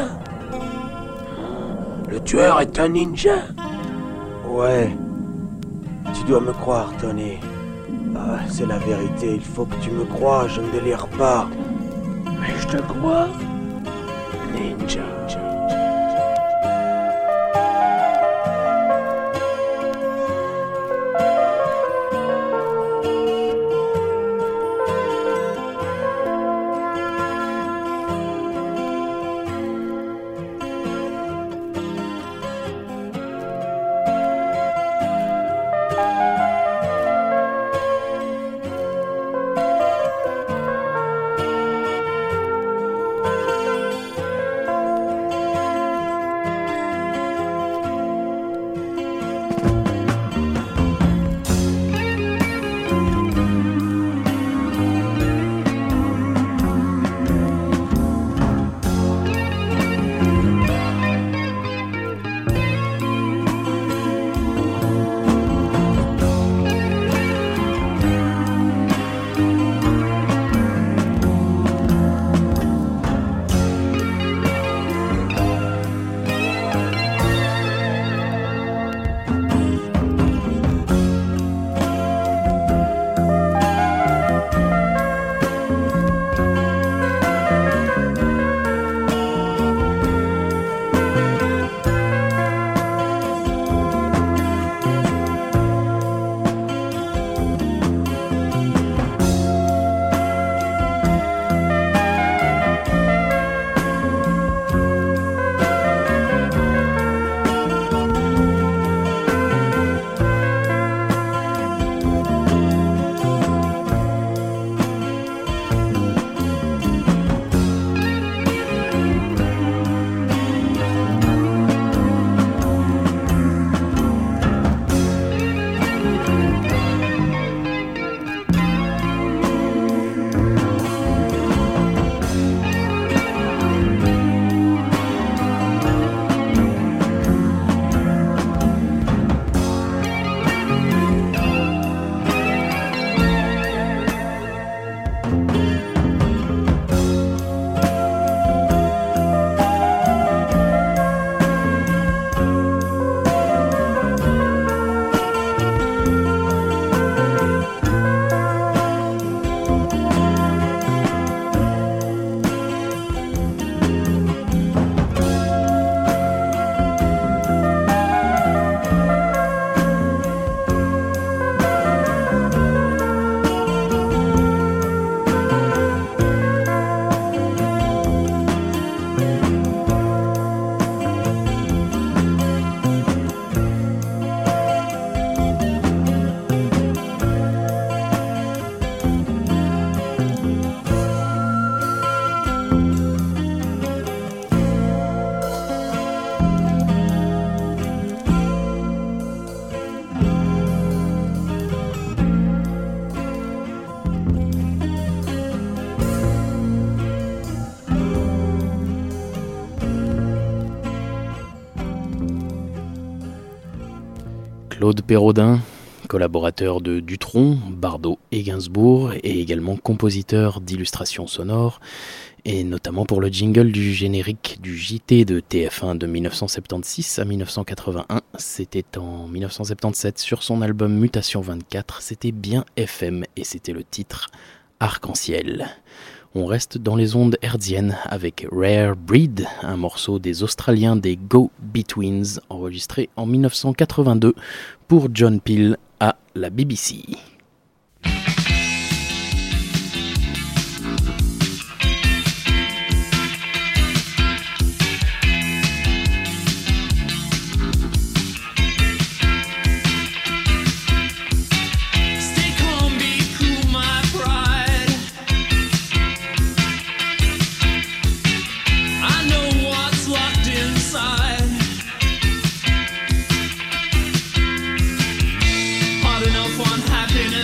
Le tueur est un ninja? Ouais. Tu dois me croire, Tony. Ah, c'est la vérité, il faut que tu me crois, je ne délire pas. Mais je te crois. ninja. Claude Perraudin, collaborateur de Dutronc, Bardot et Gainsbourg, et également compositeur d'illustrations sonores, et notamment pour le jingle du générique du JT de TF1 de 1976 à 1981. C'était en 1977 sur son album Mutation 24, c'était bien FM et c'était le titre Arc-en-ciel. On reste dans les ondes hertziennes avec Rare Breed, un morceau des Australiens des Go-Betweens, enregistré en 1982 pour John Peel à la BBC. Hard enough, one happiness.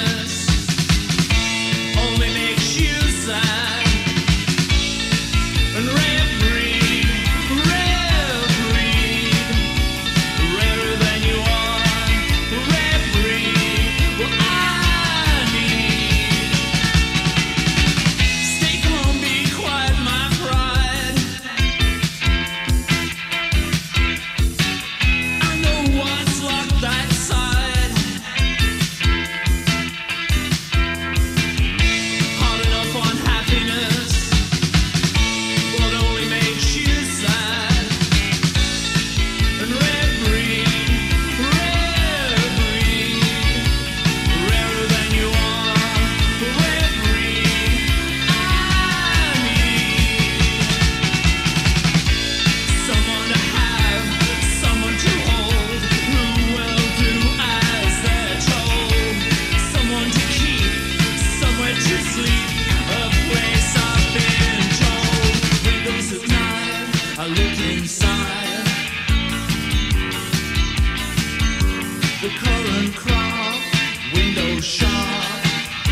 current crop, window shop.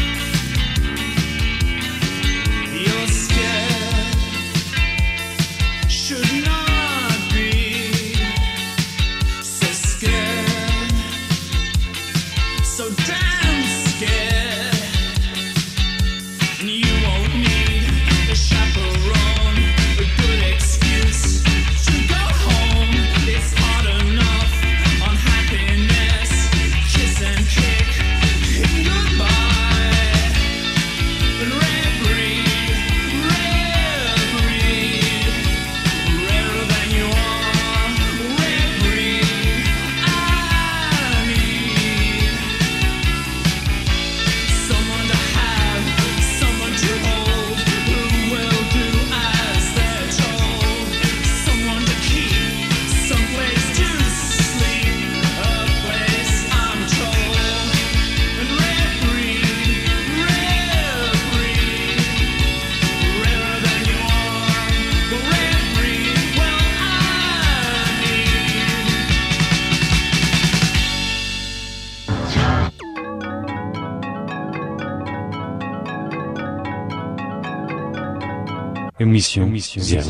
You're scared, should not be so scared, so damn scared. And you won't need a chaperone, a good excuse to go home. It's hard enough on happiness, kiss and kick, and goodbye. And rare breed, rarer than you are, rare breed. I need someone to have, someone to hold, who will do as they're told. Someone to keep, someplace to sleep, a place I'm told. And rare breed, rarer than you are, but rare breed, well I need. Émission 0.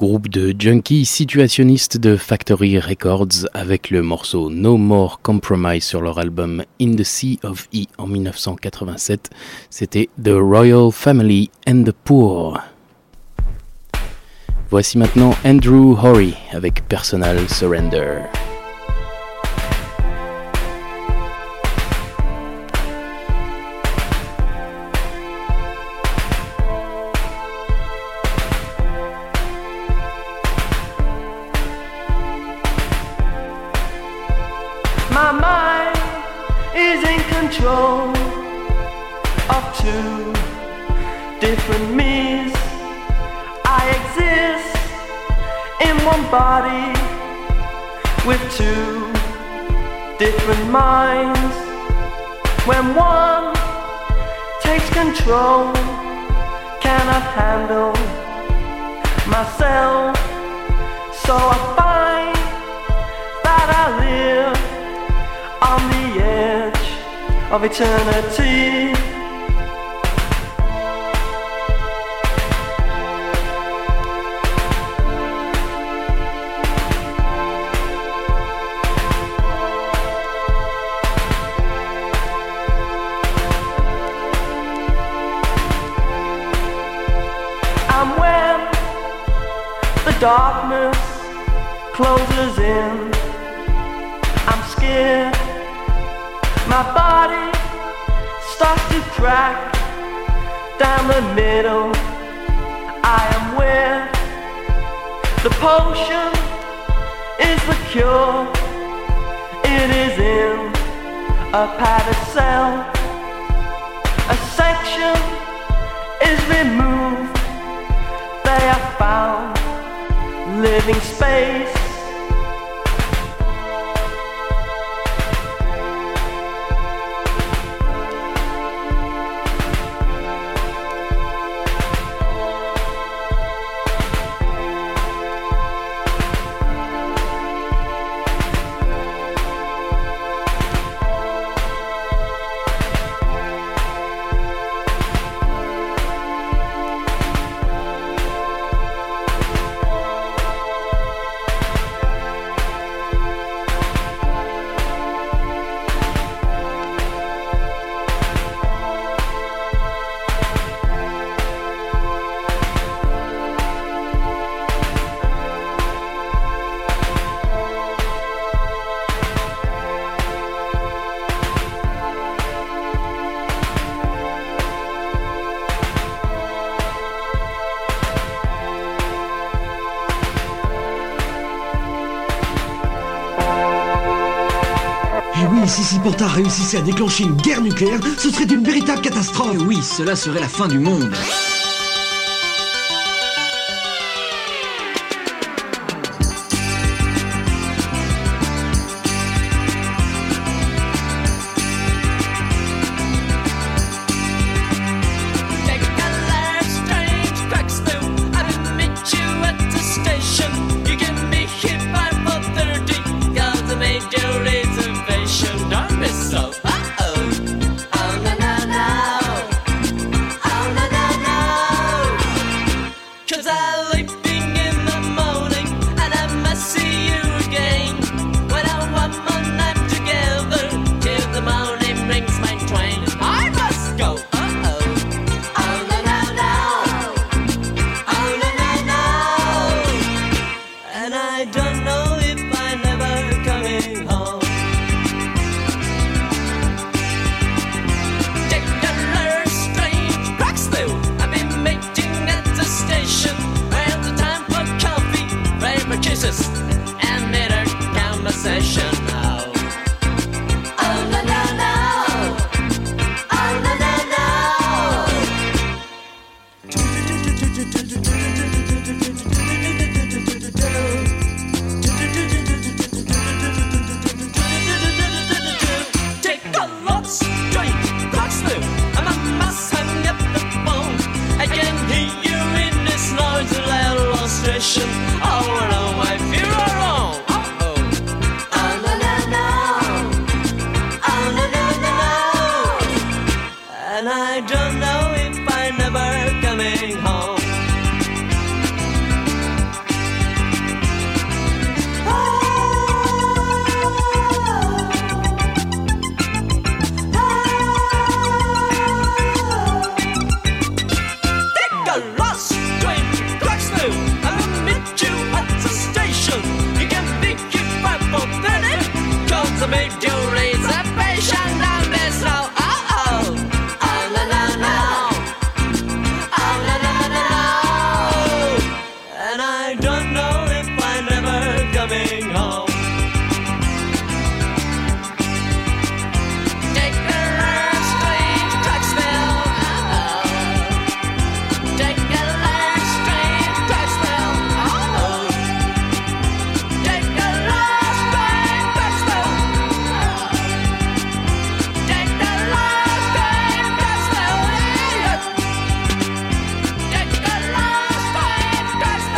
groupe de junkies situationnistes de Factory Records avec le morceau No More Compromise sur leur album In the Sea of E en 1987. C'était The Royal Family and the Poor. Voici maintenant Andrew Horry avec Personal Surrender. My mind is in control of two different me's. I exist in one body with two different minds. When one takes control, cannot handle myself, so I find that I live on the edge of eternity. And when the darkness closes in, I'm scared. My body starts to crack down the middle. I am where the potion is the cure. It is in a padded cell. A section is removed. They are found living space. Si Sipporta réussissait à déclencher une guerre nucléaire, ce serait une véritable catastrophe. Oui, cela serait la fin du monde. So, oh, oh, na na na, oh, na na na. needs a patient down there slow. Oh oh, oh no no no, oh no no no no. And I don't know if I'm ever coming home. Take the last train to Clarksville. Oh oh. Take the last train to Clarksville. Oh oh. Take the last train to Clarksville. Oh. Take the last train to Clarksville. Yeah. Take the last train to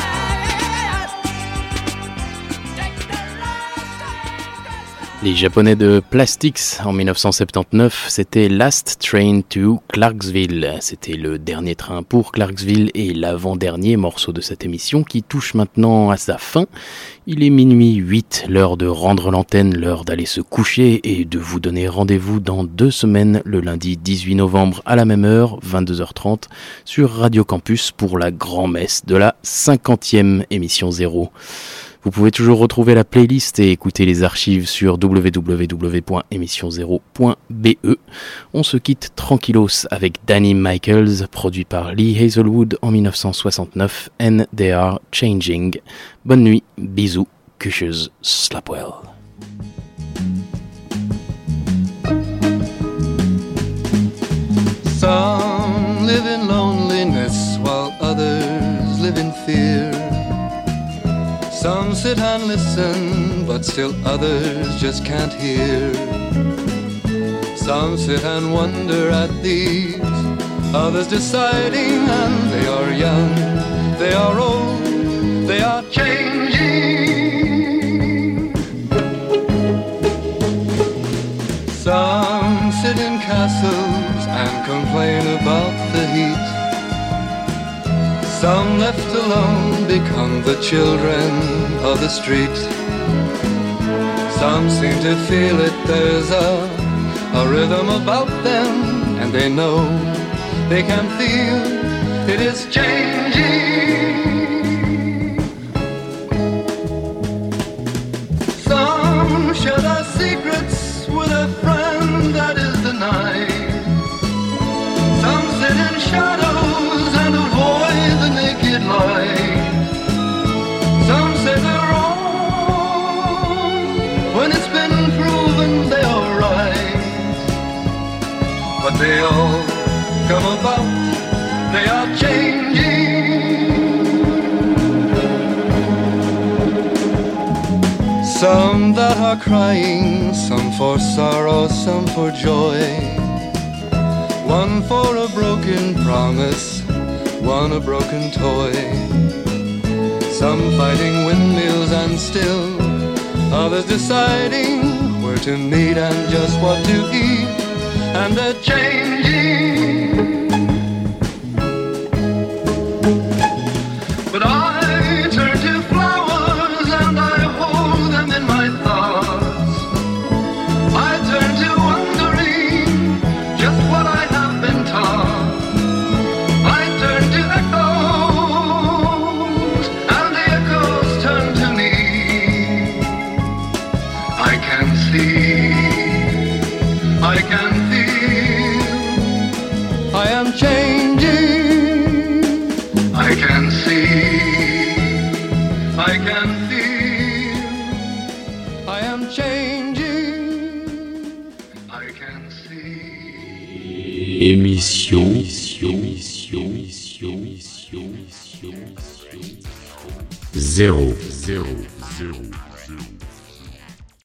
Les Japonais de Plastics en 1979, c'était Last Train to Clarksville. C'était le dernier train pour Clarksville et l'avant-dernier morceau de cette émission qui touche maintenant à sa fin. Il est minuit 8, l'heure de rendre l'antenne, l'heure d'aller se coucher et de vous donner rendez-vous dans 2 semaines, le lundi 18 novembre à la même heure, 22h30, sur Radio Campus pour la grand-messe de la 50e émission 0. Vous pouvez toujours retrouver la playlist et écouter les archives sur www.emission0.be. On se quitte tranquillos avec Danny Michaels, produit par Lee Hazelwood en 1969, and They Are Changing. Bonne nuit, bisous, couches, slap well. Some live in loneliness while others live in fear. Some sit and listen, but still others just can't hear. Some sit and wonder at these, others deciding, and they are young, they are old, they are changing. Some sit in castles and complain about the heat. Some left alone become the children of the street. Some seem to feel it, there's a rhythm about them, and they know, they can feel it is changing. Some share their secrets with a friend that is denied. Some sit in shadows and avoid the naked light. Some say they're wrong when it's been proven they are right. But they all come about, they are changing. Some that are crying, some for sorrow, some for joy. One for a broken promise, one a broken toy. Some fighting windmills and still others deciding where to meet and just what to eat. And they're changing. But I turn to flowers and I hold them in my thoughts. I turn to wondering just what I have been taught. I turn to echoes and the echoes turn to me. I can see, I can feel, I am changing. I can see, I can feel, I am changing. I can see. Émission 0.